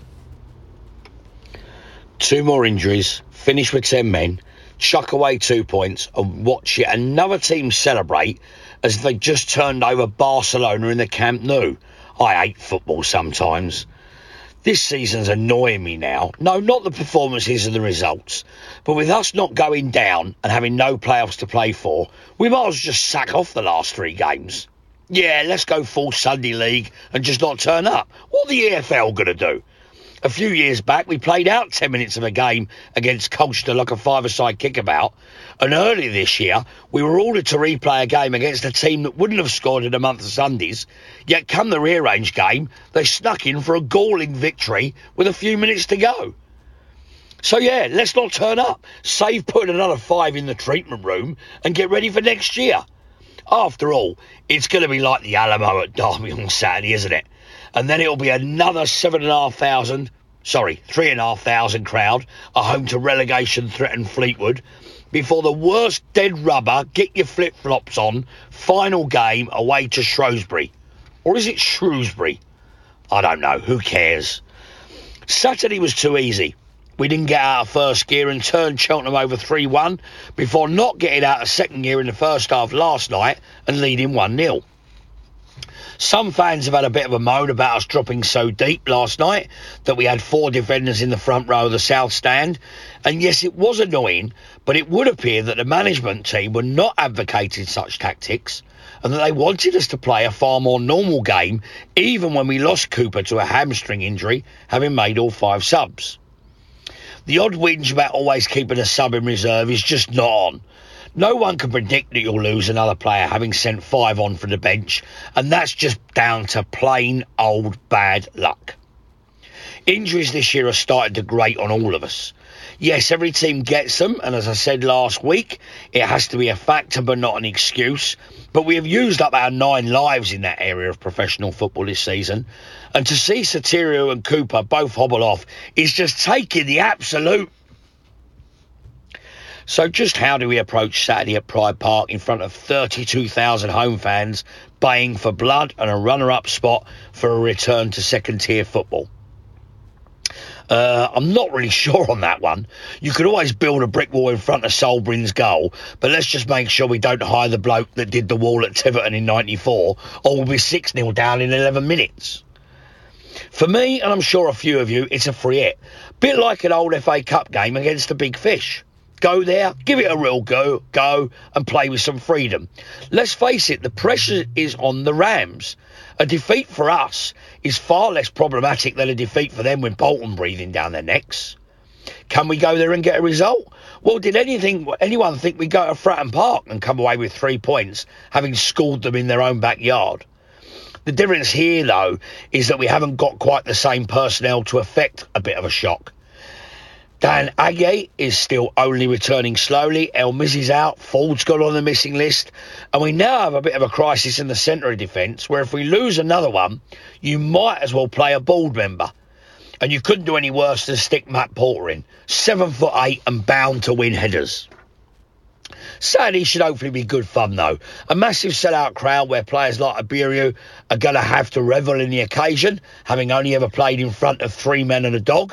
Two more injuries, finish with ten men, chuck away two points and watch yet another team celebrate as if they just turned over Barcelona in the Camp Nou. I hate football sometimes. This season's annoying me now. No, not the performances and the results, but with us not going down and having no playoffs to play for, we might as well just sack off the last three games. Yeah, let's go full Sunday League and just not turn up. What are the E F L going to do? A few years back, we played out ten minutes of a game against Colchester like a five-a-side kickabout. And earlier this year, we were ordered to replay a game against a team that wouldn't have scored in a month of Sundays. Yet come the rearranged game, they snuck in for a galling victory with a few minutes to go. So yeah, let's not turn up. Save putting another five in the treatment room and get ready for next year. After all, it's going to be like the Alamo at Derby on Saturday, isn't it? And then it'll be another seven and a half thousand, sorry, three and a half thousand crowd, a home to relegation threatened Fleetwood, before the worst dead rubber, get your flip-flops on, final game away to Shrewsbury. Or is it Shrewsbury? I don't know, who cares? Saturday was too easy. We didn't get out of first gear and turned Cheltenham over three one before not getting out of second gear in the first half last night and leading one nil. Some fans have had a bit of a moan about us dropping so deep last night that we had four defenders in the front row of the south stand. And yes, it was annoying, but it would appear that the management team were not advocating such tactics and that they wanted us to play a far more normal game, even when we lost Cooper to a hamstring injury, having made all five subs. The odd whinge about always keeping a sub in reserve is just not on. No one can predict that you'll lose another player having sent five on from the bench, and that's just down to plain old bad luck. Injuries this year are starting to grate on all of us. Yes, every team gets them, and as I said last week, it has to be a factor but not an excuse. But we have used up our nine lives in that area of professional football this season, and to see Sotirio and Cooper both hobble off is just taking the absolute. So just how do we approach Saturday at Pride Park in front of thirty-two thousand home fans baying for blood and a runner-up spot for a return to second-tier football? Uh, I'm not really sure on that one. You could always build a brick wall in front of Solbrin's goal, but let's just make sure we don't hire the bloke that did the wall at Tiverton in ninety-four, or we'll be six nil down in eleven minutes. For me, and I'm sure a few of you, it's a free hit. Bit like an old F A Cup game against a big fish. Go there, give it a real go, go and play with some freedom. Let's face it, the pressure is on the Rams. A defeat for us is far less problematic than a defeat for them with Bolton breathing down their necks. Can we go there and get a result? Well, did anything, anyone think we'd go to Fratton Park and come away with three points, having schooled them in their own backyard? The difference here, though, is that we haven't got quite the same personnel to effect a bit of a shock. Dan Aguirre is still only returning slowly. El Mizzi's out. Ford's got on the missing list. And we now have a bit of a crisis in the centre of defence, where if we lose another one, you might as well play a board member. And you couldn't do any worse than stick Matt Porter in. Seven foot eight and bound to win headers. Saturday should hopefully be good fun, though. A massive sellout crowd where players like Iberiu are going to have to revel in the occasion, having only ever played in front of three men and a dog.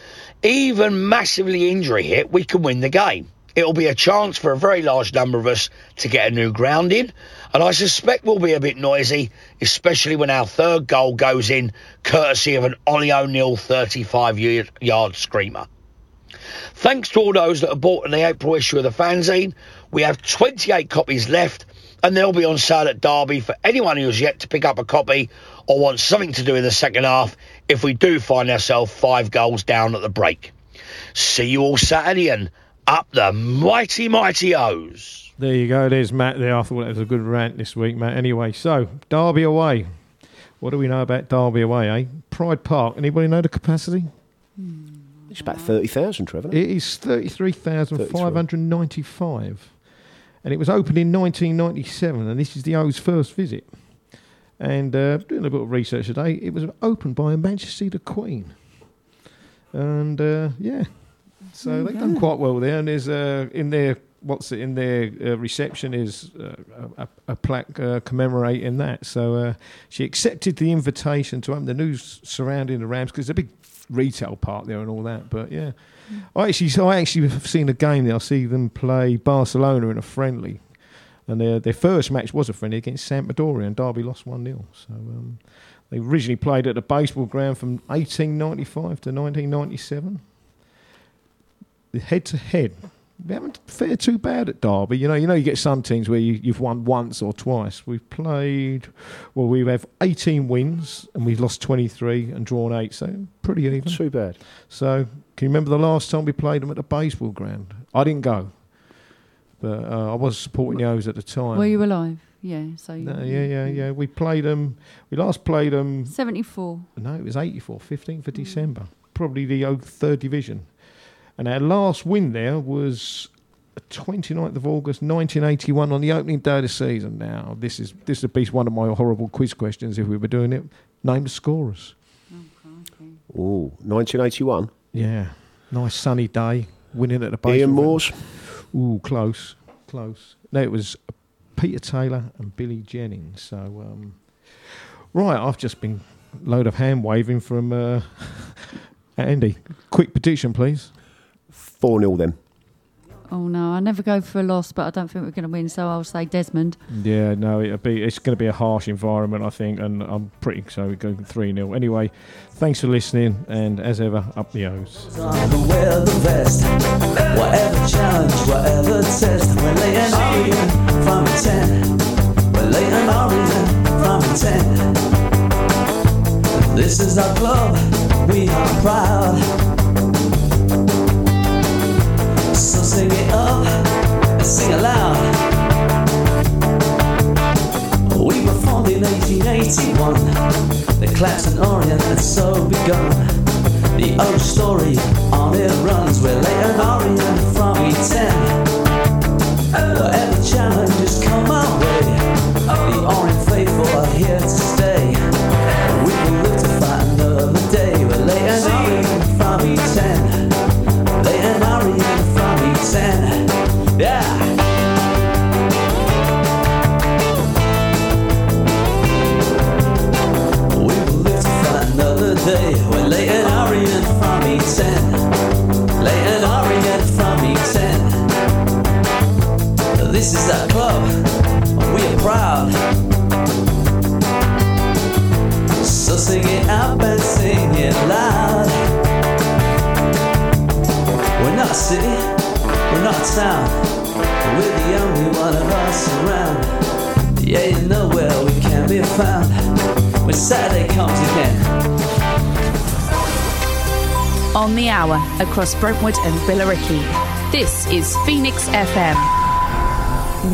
Even massively injury hit, we can win the game. It'll be a chance for a very large number of us to get a new ground in, and I suspect we'll be a bit noisy, especially when our third goal goes in, courtesy of an Ollie O'Neill thirty-five-yard screamer. Thanks to all those that have bought in the April issue of the fanzine. We have twenty-eight copies left, and they'll be on sale at Derby for anyone who's yet to pick up a copy or wants something to do in the second half if we do find ourselves five goals down at the break. See you all Saturday, and up the mighty, mighty O's. There you go. There's Matt there. I thought that was a good rant this week, Matt. Anyway, so Derby away. What do we know about Derby away, eh? Pride Park. Anybody know the capacity? It's about thirty thousand, Trevor. It is thirty-three thousand five hundred ninety-five. And it was opened in nineteen ninety-seven, and this is the O's first visit. And uh, doing a bit of research today, it was opened by Her Majesty the Queen. And, uh, yeah, so they've done quite well there. And there's, uh, in their, what's it, in their uh, reception is uh, a, a plaque uh, commemorating that. So uh, she accepted the invitation to open the news surrounding the Rams, because there's a big retail park there and all that. But, yeah. Mm. I actually, so I actually have seen a game there. I see them play Barcelona in a friendly. And their their first match was a friendly against Sampdoria, and Derby lost one nil. So um, they originally played at the baseball ground from eighteen ninety-five to nineteen ninety-seven. The head-to-head, we haven't fared too bad at Derby. You know, you know, you get some teams where you, you've won once or twice. We've played, well, we have eighteen wins, and we've lost twenty-three and drawn eight, so pretty even. Too bad. So can you remember the last time we played them at the baseball ground? I didn't go. But uh, I was supporting the O's at the time. Were you alive? Yeah. So. No, yeah, yeah, yeah. We played them. We last played them. seventy-four. No, it was eighty-four. fifteenth of mm. December. Probably the old third division. And our last win there was twenty-ninth of August, nineteen eighty-one, on the opening day of the season. Now, this is this would be one of my horrible quiz questions if we were doing it. Name the scorers. Oh, nineteen eighty-one. Yeah. Nice sunny day. Winning at the base. Ian Moores. Ooh, close, close. No, it was Peter Taylor and Billy Jennings. So, um, right, I've just been load of hand waving from uh, Andy. Quick prediction, please. four nil then. Oh no, I never go for a loss, but I don't think we're going to win, so I'll say Desmond. Yeah, no, it'll be it's going to be a harsh environment, I think, and I'm pretty so we go three nil. Anyway, thanks for listening, and as ever, up the O's. Wear the vest, whatever challenge, whatever test, we're laying Orient from a ten. We're laying Orient from a ten. This is our club, we are proud. So sing it up and sing aloud. We were formed in eighteen eighty-one. The Clapton Orient had so begun. The old story on it runs. We're later Orient from E ten. Whatever challenges come our way, the Orient faithful are here to stay. We will live to fight another day. We're later Orient from E ten. Later Orient from E ten. Yeah. We will live to fight another day. We're later Orient from E ten. This is our club, we are proud. So sing it up and sing it loud. We're not a city, we're not a town. We're the only one of us around. Yeah, you know where we can be found when Saturday comes again. On the hour across Brentwood and Billericay. This is Phoenix F M.